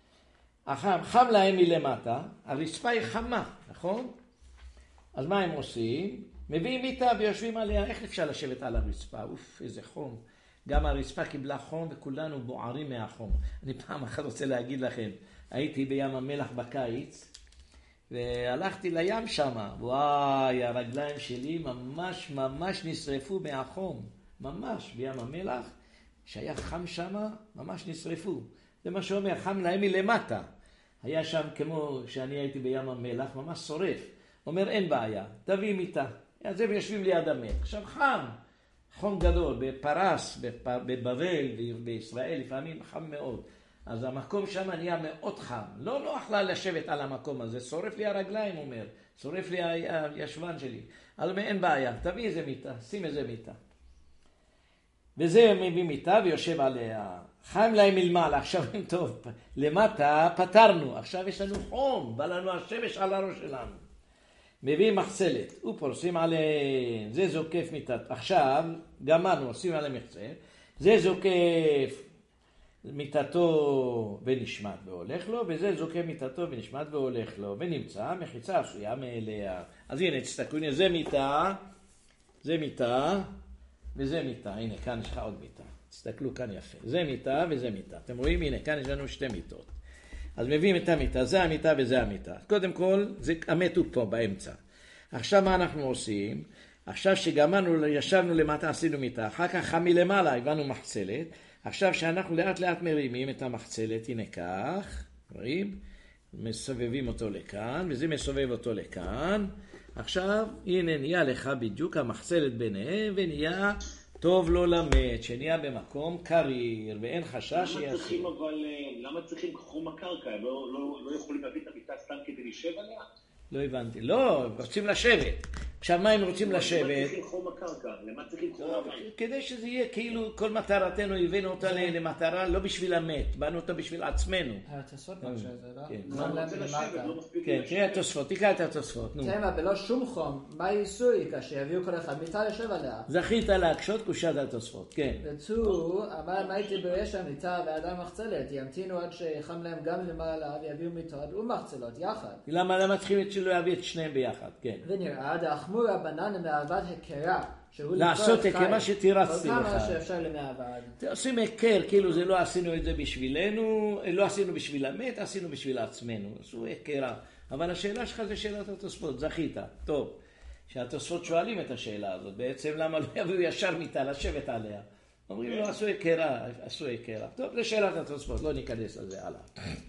חם להם מלמטה, הרצפה היא חמה, נכון? אז מה הם עושים? מביאים מיטה ויושבים עליה, איך אפשר לשבת על הרצפה? אוף, איזה חום. גם הרצפה קיבלה חום וכולנו בוערים מהחום. אני פעם אחת רוצה להגיד לכם, הייתי בים המלח בקיץ, והלכתי לים שם, וואי, הרגליים שלי ממש נשרפו מהחום. ממש, בים המלח, שהיה חם שם, ממש נשרפו. זה מה שאומר, חם להם מלמטה. היה שם כמו שאני הייתי בים המלח, ממש שורף. אומר, אין בעיה, תביא מיטה. אז הם יושבים ליד המת. עכשיו חום גדול, בפרס, בבבל, בישראל, לפעמים חם מאוד. אז המקום שם נהיה מאוד חם. לא יכלה לשבת על המקום הזה. שורף לי הרגליים, אומר. שורף לי הישבן שלי. אז אין בעיה, תביא איזה מיטה, שים איזה מיטה. וזה מביא מיטה ויושב עליה. חם להם מלמעלה, עכשיו טוב. למטה פתרנו, עכשיו יש לנו חום, בא לנו השמש על הראש שלנו. מביא מחצלת, ופורסים עליהם, זה זוקף מיטת. עכשיו, גמרנו, עושים עליהם מחצלת. זה זוקף מיטתו ונשמט והולך לו, וזה זוקף מיטתו ונשמט והולך לו, ונמצא מחיצה עשויה מאליה. אז הנה, תסתכלו, הנה, זה מיטה, וזה מיטה. הנה, כאן יש לך עוד מיטה. תסתכלו כאן יפה. זה מיטה וזה מיטה. אתם רואים, הנה, כאן יש לנו שתי מיטות. אז מביאים את המיטה, זה המיטה וזה המיטה. קודם כל, המת הוא פה באמצע. עכשיו מה אנחנו עושים? עכשיו שגמרנו, ישבנו למטה, עשינו מיטה. אחר כך מלמעלה, הבאנו מחצלת. עכשיו שאנחנו לאט לאט מרימים את המחצלת, הנה כך, רואים? מסובבים אותו לכאן, וזה מסובב אותו לכאן. עכשיו, הנה נהיה לך בדיוק המחצלת ביניהם, ונהיה טוב לו למת, שנהיה במקום קריר, ואין חשש שיעשו.
למה צריכים חום הקרקע? הם לא יכולים להביא את המיטה סתם כדי להישב עליה?
לא הבנתי. לא, רוצים לשבת. עכשיו מה הם רוצים לשבת?
למה צריכים חום הקרקע? למה צריכים חום המים?
כדי שזה יהיה כאילו כל מטרתנו, הבאנו אותה למטרה, לא בשביל המת, באנו אותה בשביל עצמנו.
התוספות גם שזה, לא?
מה רוצה לשבת? לא מספיק
כן, תראה התוספות, תקרא את התוספות.
תמה, בלא שום חום, מה ייסוי כאשר יביאו כל אחד מיטה לשב עליה?
זכית להקשות קושת התוספות, כן.
וצור, אמר מה הייתי בריש המיטה ואדם מחצלת, ימתינו עד שיחם להם גם למעלה ויביאו מיטות ומחצלות יחד.
למה צריכים שלא יביא את שניהם ביחד, כן.
ונראה דאחמור הבנן מאהבת הכרה,
לעשות הכרה שתירצתי לך.
כמה שאפשר למאהבת.
עושים הכר, כאילו זה לא עשינו את זה בשבילנו, לא עשינו בשביל המת, עשינו בשביל עצמנו. עשו הכרה. אבל השאלה שלך זה שאלת התוספות, זכית. טוב, שהתוספות שואלים את השאלה הזאת. בעצם למה לא יביאו ישר מיטה לשבת עליה? אומרים לו עשו הכרה. טוב, זה שאלת התוספות, לא ניכנס על זה הלאה.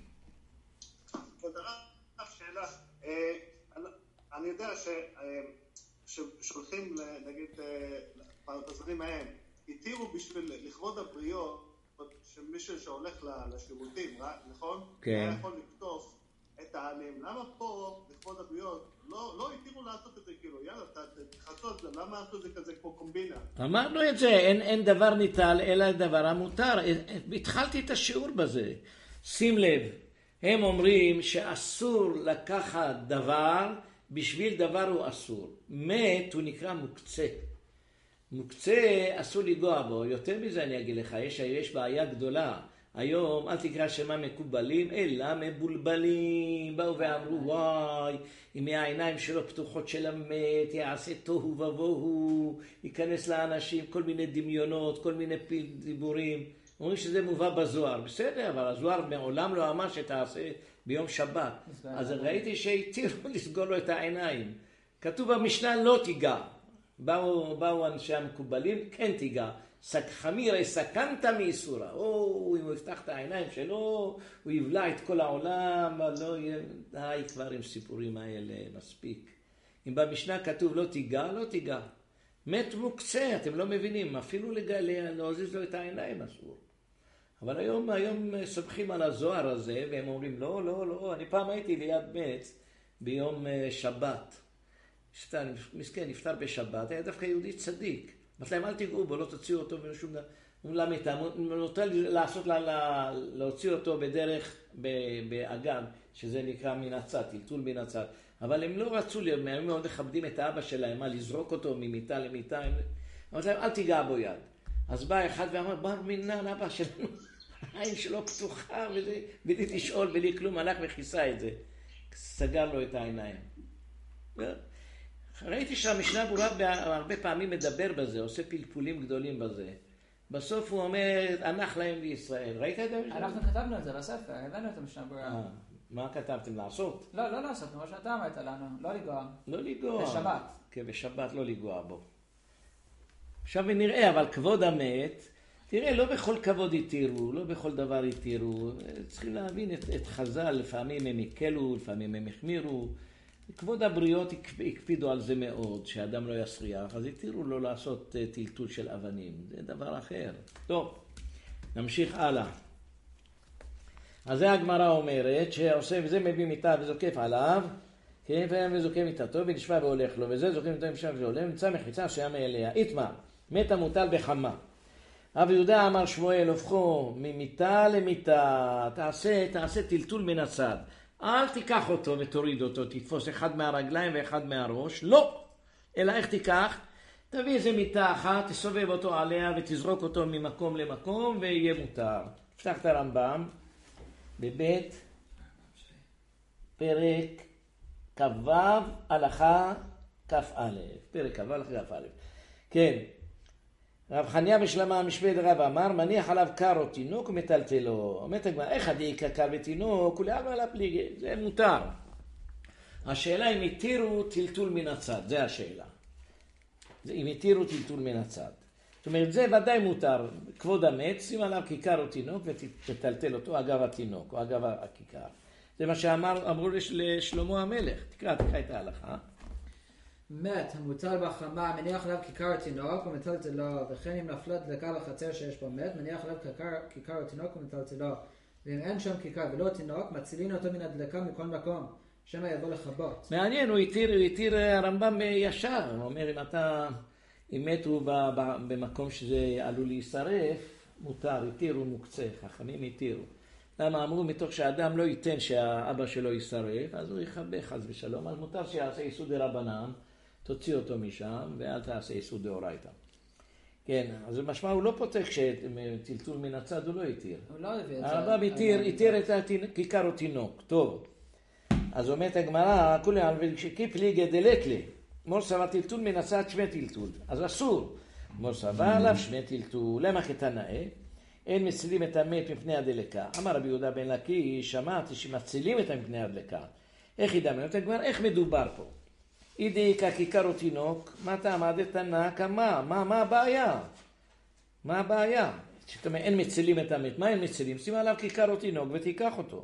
שאלה, אני יודע ששולחים, נגיד, בזמנים ההם, התירו בשביל לכבוד הבריות, שמישהו שהולך לשירותים, נכון?
כן.
היה יכול לקטוף את העלים. למה פה, לכבוד הבריות, לא התירו לעשות את זה כאילו? יאללה, תחצו את זה, למה עשו את זה כזה כמו קומבינה?
אמרנו את זה, אין דבר ניטל, אלא דבר המותר. התחלתי את השיעור בזה. שים לב, הם אומרים שאסור לקחת דבר, בשביל דבר הוא אסור. מת הוא נקרא מוקצה. מוקצה אסור לגוע בו. יותר מזה אני אגיד לך, יש בעיה גדולה. היום אל תקרא שמה מקובלים, אלא מבולבלים. באו ואמרו, וואי, אם העיניים שלו פתוחות של המת, יעשה תוהו ובוהו, ייכנס לאנשים, כל מיני דמיונות, כל מיני דיבורים. אומרים שזה מובא בזוהר. בסדר, אבל הזוהר מעולם לא אמר שתעשה ביום שבת. אז ראיתי שהתירו לסגור לו את העיניים. כתוב במשנה לא תיגע. באו אנשי המקובלים, כן תיגע. חמירי סכנת מאיסורה. אם הוא יפתח את העיניים שלו, הוא יבלע את כל העולם, לא יהיה, די כבר עם סיפורים האלה, מספיק. אם במשנה כתוב לא תיגע, לא תיגע. מת מוקצה, אתם לא מבינים, אפילו להזיז לו את העיניים אסור. אבל היום סומכים על הזוהר הזה, והם אומרים לא, אני פעם הייתי ליד מת ביום שבת. מסכן, נפטר בשבת, היה דווקא יהודי צדיק. אמרתי להם, אל תיגעו בו, לא תוציאו אותו בשום דבר. הוא נוטה להוציא אותו בדרך באגן, שזה נקרא מן הצד, טלטול מן הצד. אבל הם לא רצו, הם מאוד מכבדים את האבא שלהם, לזרוק אותו ממיטה למיטה. אמרתי להם, אל תיגע בו יד. אז בא אחד ואמר, בר מינן, אבא שלנו, העין שלו פתוחה, בלי לשאול, בלי כלום, הלך וכיסה את זה. סגר לו את העיניים. ראיתי שהמשנה ברורה הרבה פעמים מדבר בזה, עושה פלפולים גדולים בזה. בסוף הוא אומר, הנח להם בישראל. ראית את זה?
אנחנו כתבנו את זה בספר, הבאנו את המשנה ברורה.
מה כתבתם? לעשות?
לא לעשות, כמו שאתה אמרת לנו, לא לגוע.
לא לגוע.
בשבת.
כן, בשבת לא לגוע בו. עכשיו נראה, אבל כבוד המת, תראה, לא בכל כבוד יתירו, לא בכל דבר יתירו. צריכים להבין את חז"ל, לפעמים הם יקלו, לפעמים הם החמירו. כבוד הבריות הקפידו על זה מאוד, שאדם לא יסריח, אז יתירו לו לעשות טלטול של אבנים. זה דבר אחר. טוב, נמשיך הלאה. אז זה הגמרא אומרת, שעושה וזה מביא מיטה וזוקף עליו, כן, וזוקף מיטתו ונשווה והולך לו, וזה זוקף מיטתו ונשווה והולך, ונמצא מחיצה שהיה מאליה. איתמה, מת המוטל בחמה. רב יהודה אמר שמואל, הופכו ממיטה למיטה, תעשה טלטול מן הצד. אל תיקח אותו ותוריד אותו, תתפוס אחד מהרגליים ואחד מהראש, לא. אלא איך תיקח? תביא איזה מיטה אחת, תסובב אותו עליה ותזרוק אותו ממקום למקום ויהיה מותר. פתח את הרמב"ם, בבית פרק כ"ו הלכה כ"א. פרק כ"ו הלכה כ"א. כן. רב חניה בשלמה המשפט רב אמר, מניח עליו קר או תינוק ומטלטלו. אומרת הגמרא, איך הדאיקה קר ותינוק? ולאבא על הפליגה. זה מותר. השאלה אם התירו טלטול מן הצד. זה השאלה. אם התירו טלטול מן הצד. זאת אומרת, זה ודאי מותר. כבוד המת, שים עליו כיכר או תינוק ותטלטל אותו אגב התינוק או אגב הכיכר. זה מה שאמרו לשלמה המלך. תקרא את ההלכה.
מת המוטל בחמה, מניח עליו כיכר תינוק ומטלטלו, וכן אם נפלה דלקה בחצר שיש בו מת, מניח עליו כיכר תינוק ומטלטלו. ואם אין שם כיכר ולא תינוק, מצילין אותו מן הדלקה מכל מקום, שמא יבוא לכבות.
מעניין, הוא התיר הרמב"ם ישר. הוא אומר, אם מתו במקום שזה עלול להישרף, מותר, התירו מוקצה, חכמים התירו. למה אמרו מתוך שהאדם לא ייתן שהאבא שלו יישרף, אז הוא יכבה חס ושלום, אז מותר שיעשה איסור דרבנן, תוציא אותו משם, ואל תעשה איסור דאורייתא. כן, אז משמע הוא לא פותח שטלטול מן הצד, הוא לא התיר.
הוא לא הביא את זה.
הרמב"ם התיר את הכיכר או תינוק, טוב. אז אומרת הגמרא, כולי על שקיפלי גדלתלי, מור סבא טלטול מן הצד שמי טלטול, אז אסור. מור סבא עליו שמי טלטול, למה כתנאה? אין מצילים את המת מפני הדלקה. אמר רבי יהודה בן לקיש, שמעתי שמצילים את מפני הדלקה. איך ידענו? איך מדובר פה? אידאיקה כיכר או תינוק, מה אתה עמדת תנא מה הבעיה? מה הבעיה? זאת אומרת, אין מצילים את המת. מה אין מצילים? שים עליו כיכר או תינוק ותיקח אותו.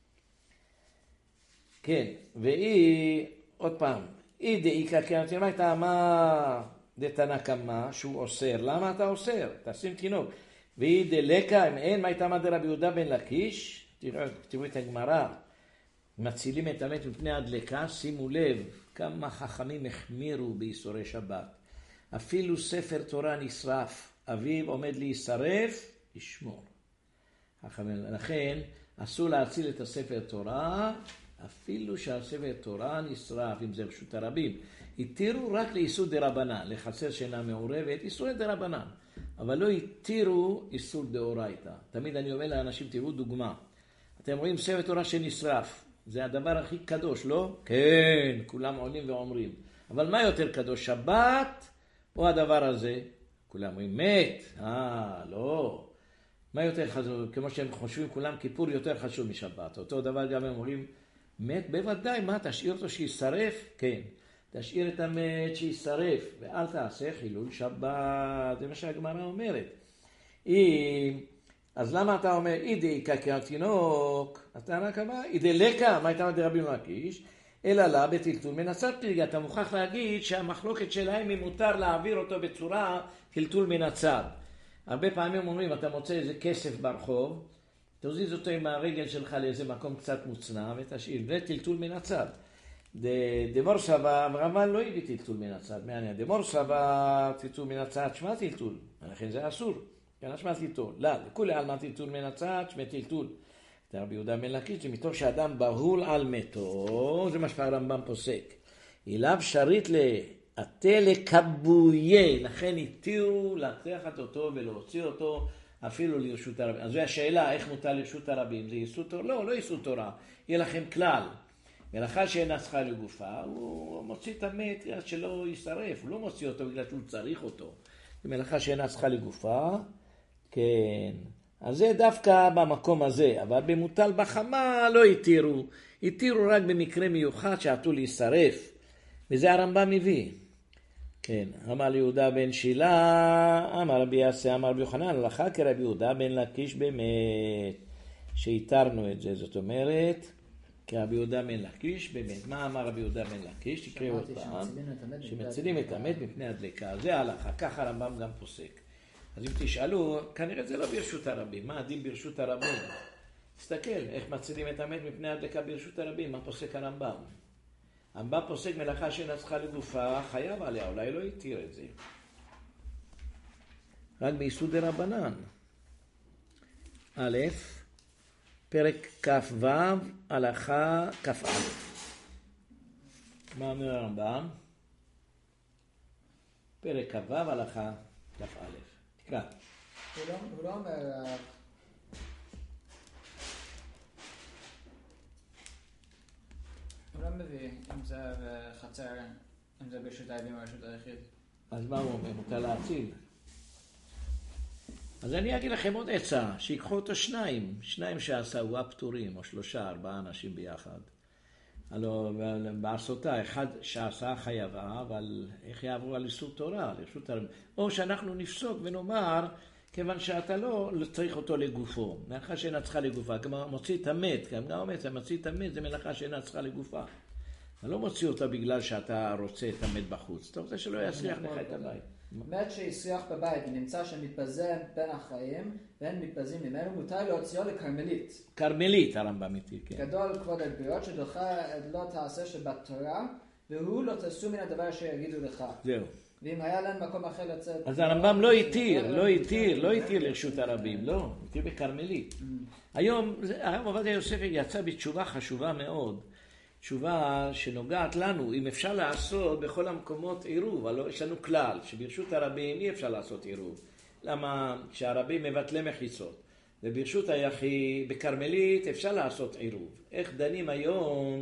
כן, עוד פעם, אידאיקה כיכר או תינוק, מה דתנא כמה שהוא אוסר? למה אתה אוסר? תשים תינוק. והיא דלקה, אם אין, מה הייתה מדע רבי יהודה בן לקיש? תראו את הגמרא. מצילים את המת מפני הדלקה, שימו לב כמה חכמים החמירו באיסורי שבת. אפילו ספר תורה נשרף, אביו עומד להישרף, ישמור. לכן אסור להציל את הספר תורה, אפילו שהספר תורה נשרף, אם זה רשות הרבים. התירו רק לאיסור דרבנן, לחצר שאינה מעורבת, איסור דרבנן. אבל לא התירו איסור דאורייתא. תמיד אני אומר לאנשים, תראו דוגמה. אתם רואים ספר תורה שנשרף. זה הדבר הכי קדוש, לא? כן, כולם עולים ואומרים. אבל מה יותר קדוש, שבת או הדבר הזה? כולם אומרים, מת. לא. מה יותר חשוב? כמו שהם חושבים, כולם כיפור יותר חשוב משבת. אותו דבר גם הם אומרים, מת בוודאי, מה, תשאיר אותו שישרף? כן. תשאיר את המת שישרף, ואל תעשה חילול שבת. זה מה שהגמרא אומרת. אז למה אתה אומר, אידי קקר תינוק, אתה רק אמר, אידי לקה, מה הייתה דרבי לקיש, אלא לה בטלטול מנצר פליגה. אתה מוכרח להגיד שהמחלוקת שלהם היא מותר להעביר אותו בצורה טלטול מנצר. הרבה פעמים אומרים, אתה מוצא איזה כסף ברחוב, תוזיז אותו עם הרגל שלך לאיזה מקום קצת מוצנע ותשאיר, זה טלטול מנצר. דמור סבא, רמב"ן לא הביא טלטול מנצר, מעניין. דמור סבא, טלטול מנצר, שמה טלטול, לכן זה אסור. כן, שמה טלטול. לא, לכולי על מה טלטול מנצר, שמה טלטול. רבי יהודה בן לקיש, זה מתוך שאדם בהול על מתו, זה מה שהרמב"ם פוסק. אליו שרית לעתה לכבויה, לכן התירו לקחת אותו ולהוציא אותו אפילו לרשות הרבים. אז זו השאלה, איך מותר לרשות הרבים? זה איסור תורה? לא, לא איסור תורה. יהיה לכם כלל. מלאכה שאינה צריכה לגופה, הוא מוציא את המת שלא יישרף, הוא לא מוציא אותו בגלל שהוא צריך אותו. זה מלאכה שאינה צריכה לגופה, כן. אז זה דווקא במקום הזה, אבל במוטל בחמה לא התירו. התירו רק במקרה מיוחד שעתו להישרף. וזה הרמב"ם מביא. כן, אמר יהודה בן שילה, אמר רבי יעשה, אמר רבי יוחנן, הלכה כרבי יהודה בן לקיש באמת, שהתרנו את זה, זאת אומרת, כרבי יהודה בן לקיש באמת. מה אמר רבי יהודה בן לקיש? תקראו עוד פעם, שמצילים את המת מפני הדלקה. זה ההלכה, ככה הרמב"ם גם פוסק. אז אם תשאלו, כנראה זה לא ברשות הרבים. מה הדין ברשות הרבים? תסתכל, איך מצילים את המת מפני הדלקה ברשות הרבים, מה פוסק הרמב"ם? הרמב"ם פוסק מלאכה שאינה צריכה לגופה, חייב עליה, אולי לא יתיר את זה. רק באיסור דרבנן. א', פרק כ"ו, הלכה כ"א. מה אומר הרמב"ם? פרק כ"ו, הלכה כ"א. תקרא.
הוא לא אומר... הוא לא מביא אם זה חצר, אם זה ברשות הרבים או רשות היחיד.
אז מה הוא אומר? מותר להציל. אז אני אגיד לכם עוד עצה, שיקחו אותו שניים שעשו הפטורים, או 3-4 אנשים ביחד. הלוא בעשותה, אחד שעשה חייבה, אבל איך יעברו על איסור תורה, לרשות הרבים. או שאנחנו נפסוק ונאמר, כיוון שאתה לא צריך אותו לגופו, מלאכה שאינה צריכה לגופה, כמו מוציא את המת, גם אומרת, מוציא את המת, זה מלאכה שאינה צריכה לגופה. אתה לא מוציא אותה בגלל שאתה רוצה את המת בחוץ, אתה רוצה שלא יסריח לך את הבית.
מת שיסריח בבית ונמצא שמתפזם בין החיים, ואין מתפזים ממנו, מותר להוציאו לקרמלית.
קרמלית, הרמב"ם איתי, כן.
גדול כבוד הבריות, שדוחה לא תעשה שבתורה, והוא לא תעשו מן הדבר אשר יגידו לך.
זהו.
ואם היה להם מקום אחר לצאת...
אז הרמב"ם לא התיר לרשות הרבים, לא, התיר בקרמלית. היום הרב עובדיה יוסף יצא בתשובה חשובה מאוד, תשובה שנוגעת לנו, אם אפשר לעשות בכל המקומות עירוב, אבל יש לנו כלל, שברשות הרבים אי אפשר לעשות עירוב. למה? שהרבים מבטלי מחיצות, וברשות היחיד, בקרמלית אפשר לעשות עירוב. איך דנים היום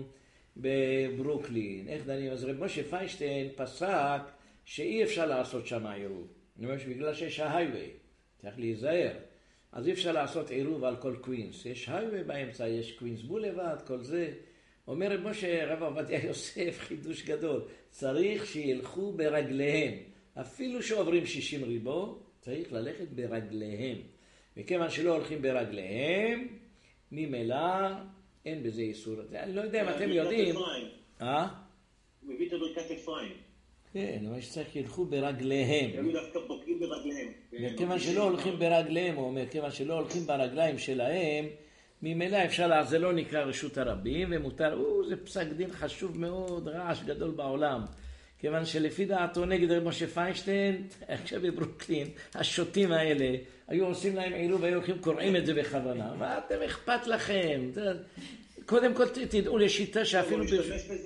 בברוקלין? איך דנים? אז רב משה פיינשטיין פסק שאי אפשר לעשות שם עירוב. אני אומר שבגלל שיש ההייווי, צריך להיזהר. אז אי אפשר לעשות עירוב על כל קווינס. יש הייווי באמצע, יש קווינס בולווארד, כל זה. אומר רב משה, רב עובדיה יוסף, חידוש גדול. צריך שילכו ברגליהם. אפילו שעוברים 60 ריבו, צריך ללכת ברגליהם. וכיוון שלא הולכים ברגליהם, ממילא אין בזה איסור. אני לא יודע אם אתם יודעים.
הוא מביא את ברכת אפרים.
כן, אבל שצריך ילכו ברגליהם.
הם דווקא בוקעים ברגליהם.
וכיוון שלא הולכים ברגליהם, הוא אומר, כיוון שלא הולכים ברגליים שלהם, ממילא אפשר, זה לא נקרא רשות הרבים, ומותר, זה פסק דין חשוב מאוד, רעש גדול בעולם. כיוון שלפי דעתו נגד רב משה פיינשטיין, עכשיו בברוקלין, השוטים האלה, היו עושים להם עירוב, היו הולכים קוראים את זה בכוונה. מה אתם אכפת לכם? קודם כל תדעו לשיטה שאפילו...
הוא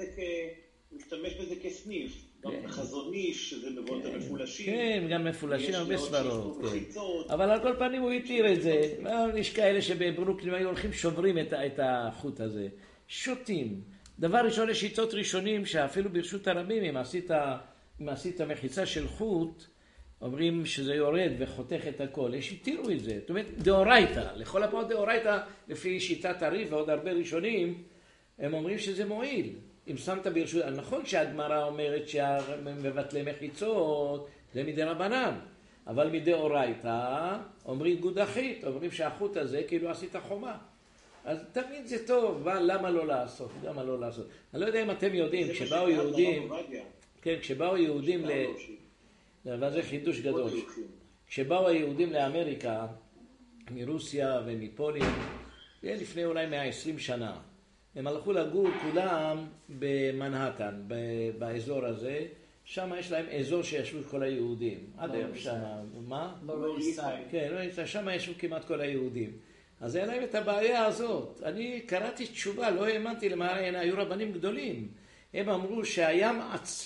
משתמש בזה כסניף. גם חזון איש, שזה מבואות המפולשים.
כן, גם מפולשים, הרבה סברות. אבל על כל פנים הוא התיר את זה. יש כאלה שבברוקלין היו הולכים שוברים את החוט הזה. שוטים. דבר ראשון, יש שיטות ראשונים שאפילו ברשות הרבים, אם עשית מחיצה של חוט, אומרים שזה יורד וחותך את הכל. יש התירו את זה. זאת אומרת, דאורייתא. לכל הפחות דאורייתא, לפי שיטת הרי"ף ועוד הרבה ראשונים, הם אומרים שזה מועיל. אם שמת ברשות, נכון שהגמרא אומרת שמבטלי מחיצות זה מדי רבנן, אבל מדי אורייתא אומרים גודחית, אומרים שהחוט הזה כאילו עשית חומה. אז תמיד זה טוב, אבל למה לא לעשות? למה לא לעשות? אני לא יודע אם אתם יודעים, כשבאו יהודים, כן, כשבאו יהודים אבל זה חידוש גדול. כשבאו היהודים לאמריקה, מרוסיה ומפולין, לפני אולי 120 שנה, הם הלכו לגור כולם במנהטן, באזור הזה, שם יש להם אזור שישבו כל היהודים. עד היום שם, מה?
לא ישראל.
כן, שם ישבו כמעט כל היהודים. אז היה להם את הבעיה הזאת. אני קראתי תשובה, לא האמנתי למה היו רבנים גדולים. הם אמרו שהים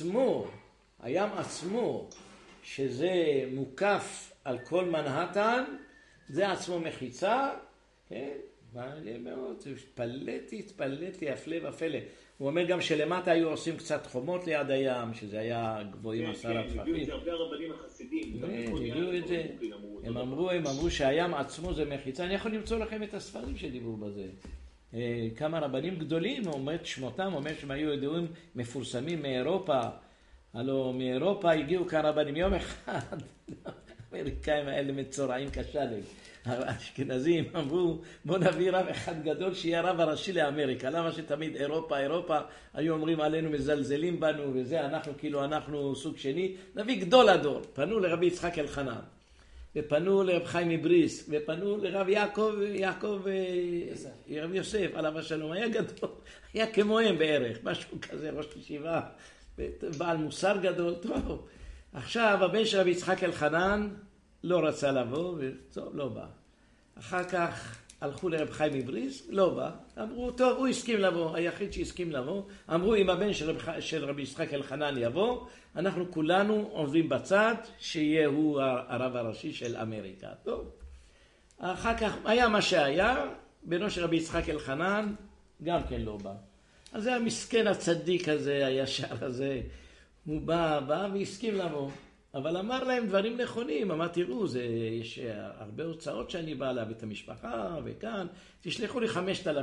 עצמו, שזה מוקף על כל מנהטן, זה עצמו מחיצה, כן? מעניין מאוד, התפלאתי, הפלא ופלא. הוא אומר גם שלמטה היו עושים קצת חומות ליד הים, שזה היה גבוהים 10 טפחים.
כן, הביאו את זה הרבה רבנים החסידים.
הביאו את זה. הם אמרו שהים עצמו זה מחיצה. אני יכול למצוא לכם את הספרים שדיברו בזה. כמה רבנים גדולים, שמותם אומר שהם היו ידועים מפורסמים מאירופה. הלוא מאירופה הגיעו כאן רבנים יום אחד. האמריקאים האלה מצורעים קשה להם. האשכנזים אמרו, בוא נביא רב אחד גדול שיהיה הרב הראשי לאמריקה. למה שתמיד אירופה, היו אומרים עלינו מזלזלים בנו וזה, אנחנו סוג שני. נביא גדול הדור. פנו לרבי יצחק אלחנן, ופנו לרב חיים מבריסק, ופנו לרב יעקב רב יוסף, עליו השלום. היה גדול, היה כמוהם בערך, משהו כזה, ראש ישיבה, בעל מוסר גדול, טוב. עכשיו הבן של רבי יצחק אלחנן לא רצה לבוא, וטוב, לא בא. אחר כך הלכו לרב חיים מבריסק, לא בא. אמרו, טוב, הוא הסכים לבוא, היחיד שהסכים לבוא. אמרו, אם הבן של רבי יצחק אלחנן יבוא, אנחנו כולנו עוברים בצד, שיהיה הוא הרב הראשי של אמריקה. טוב. אחר כך היה מה שהיה, בנו של רבי יצחק אלחנן גם כן לא בא. אז זה המסכן הצדיק הזה, הישר הזה. הוא בא והסכים לבוא. אבל אמר להם דברים נכונים, אמר תראו, יש הרבה הוצאות שאני בא להביא את המשפחה, וכאן, תשלחו לי $5,000.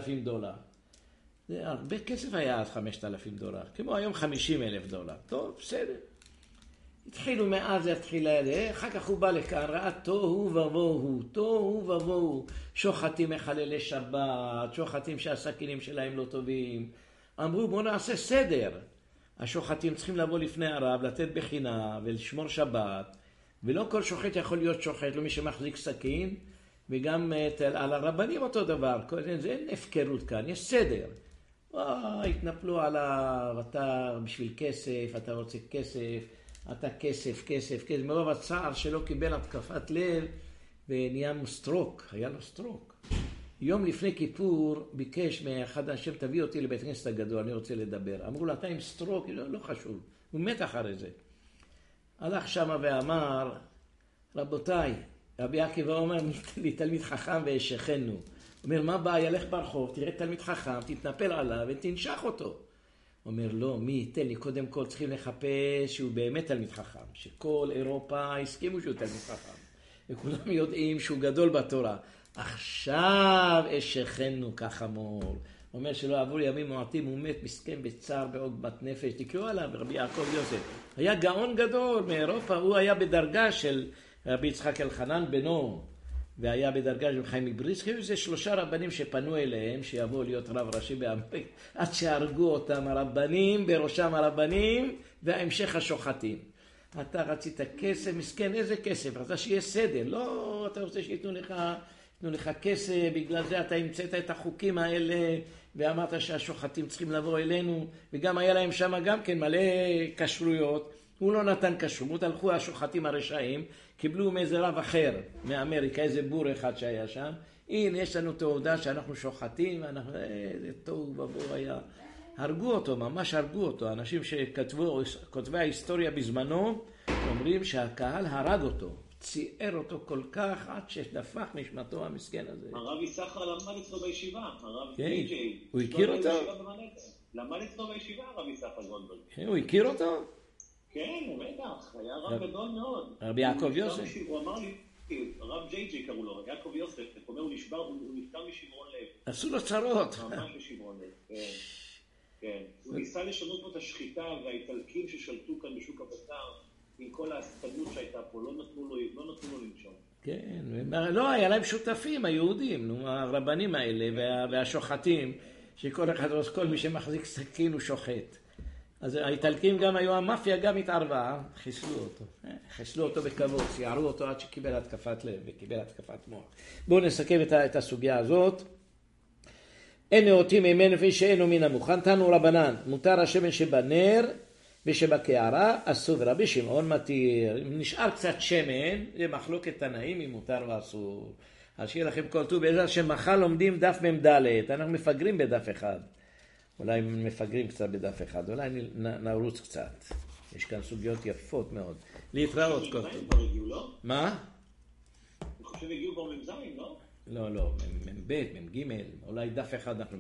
זה הרבה כסף היה אז $5,000, כמו היום $50,000. טוב, בסדר. התחילו מאז, אחר כך הוא בא לכאן, ראה תוהו ובוהו, שוחטים מחללי שבת, שוחטים שהסכינים שלהם לא טובים. אמרו בוא נעשה סדר. השוחטים צריכים לבוא לפני הרב, לתת בחינה ולשמור שבת, ולא כל שוחט יכול להיות שוחט, לא מי שמחזיק סכין, וגם על הרבנים אותו דבר, זה אין הפקרות כאן, יש סדר. התנפלו עליו, אתה בשביל כסף, אתה רוצה כסף, אתה כסף, מרוב הצער שלא קיבל התקפת לב, ונהיה סטרוק, היה לו סטרוק. יום לפני כיפור ביקש מאחד האנשים, תביא אותי לבית כנסת הגדול, אני רוצה לדבר. אמרו לו, אתה עם סטרוק, לא חשוב. הוא מת אחרי זה. הלך שמה ואמר, רבותיי, רבי עקיבא אומר לי, תלמיד חכם וישכנו. הוא אומר, מה בא? ילך ברחוב, תראה תלמיד חכם, תתנפל עליו ותנשך אותו. הוא אומר, לא, מי ייתן לי? קודם כל צריכים לחפש שהוא באמת תלמיד חכם. שכל אירופה הסכימו שהוא תלמיד חכם. וכולם יודעים שהוא גדול בתורה. עכשיו אשכנו כחמור. הוא אומר שלא עבור ימים מועטים, הוא מת מסכן בצער בעוגמת נפש. תקראו עליו, רבי יעקב יוסף. היה גאון גדול מאירופה, הוא היה בדרגה של רבי יצחק אלחנן בנו, והיה בדרגה של חיים מבריסק. זה 3 רבנים שפנו אליהם, שיבואו להיות רב ראשי באמריקה, עד שהרגו אותם הרבנים, בראשם הרבנים, וההמשך השוחטים. אתה רצית כסף, מסכן, איזה כסף? רצה שיהיה סדר. לא, אתה רוצה שיתנו לך כסף, בגלל זה אתה המצאת את החוקים האלה, ואמרת שהשוחטים צריכים לבוא אלינו, וגם היה להם שם גם כן מלא כשרויות. הוא לא נתן כשרות, הלכו השוחטים הרשעים, קיבלו מאיזה רב אחר מאמריקה, איזה בור אחד שהיה שם. הנה, יש לנו תעודה שאנחנו שוחטים, זה טוב ובוא היה. הרגו אותו, ממש הרגו אותו. אנשים שכותבי ההיסטוריה בזמנו, אומרים שהקהל הרג אותו. ציער אותו כל כך עד שדפק נשמתו המסכן הזה.
הרב יששכר למד אצלו בישיבה, הרב
כן.
ג'יי.
הוא הכיר אותו?
למד אצלו בישיבה, הרב יששכר גולדברג.
כן, הוא הכיר אותו?
כן, הוא בטח, היה רב גדול מאוד.
רבי יעקב יוסף.
הוא אמר לי, הרב ג'יי קראו לו, יעקב יוסף, הוא אומר, הוא נפטר משברון לב.
עשו לו צרות.
ממש משברון לב, כן. כן, הוא ניסה לשנות פה את השחיטה, והאיטלקים ששלטו כאן בשוק הבשר, עם כל ההסתנות שהייתה פה, לא נתנו לו לנשום.
כן, לא, היה להם שותפים, היהודים, הרבנים האלה והשוחטים, שכל אחד, כל מי שמחזיק סכין הוא שוחט. אז האיטלקים גם היו, המאפיה גם התערבה, חיסלו אותו בכבוד, שיערו אותו עד שקיבל התקפת לב וקיבל התקפת מוח. בואו נסכם את הסוגיה הזאת. אין נאותים ממנו לפי שאינו מן המוכן, תנו רבנן, מותר השמן שבנר ושבקערה, אסור, ורבי שמעון מתיר. אם נשאר קצת שמן, זה מחלוקת תנאים אם מותר ואסור. אז שיהיה לכם כל טוב, בעזרת שמחר לומדים דף מ"ד, אנחנו מפגרים בדף אחד. אולי מפגרים קצת בדף אחד, אולי נרוץ קצת. יש כאן סוגיות יפות מאוד. להתראות כל טוב. מה?
אני חושב הגיעו כבר מ"ז, לא?
לא, מ"ב, מ"ג, אולי דף אחד אנחנו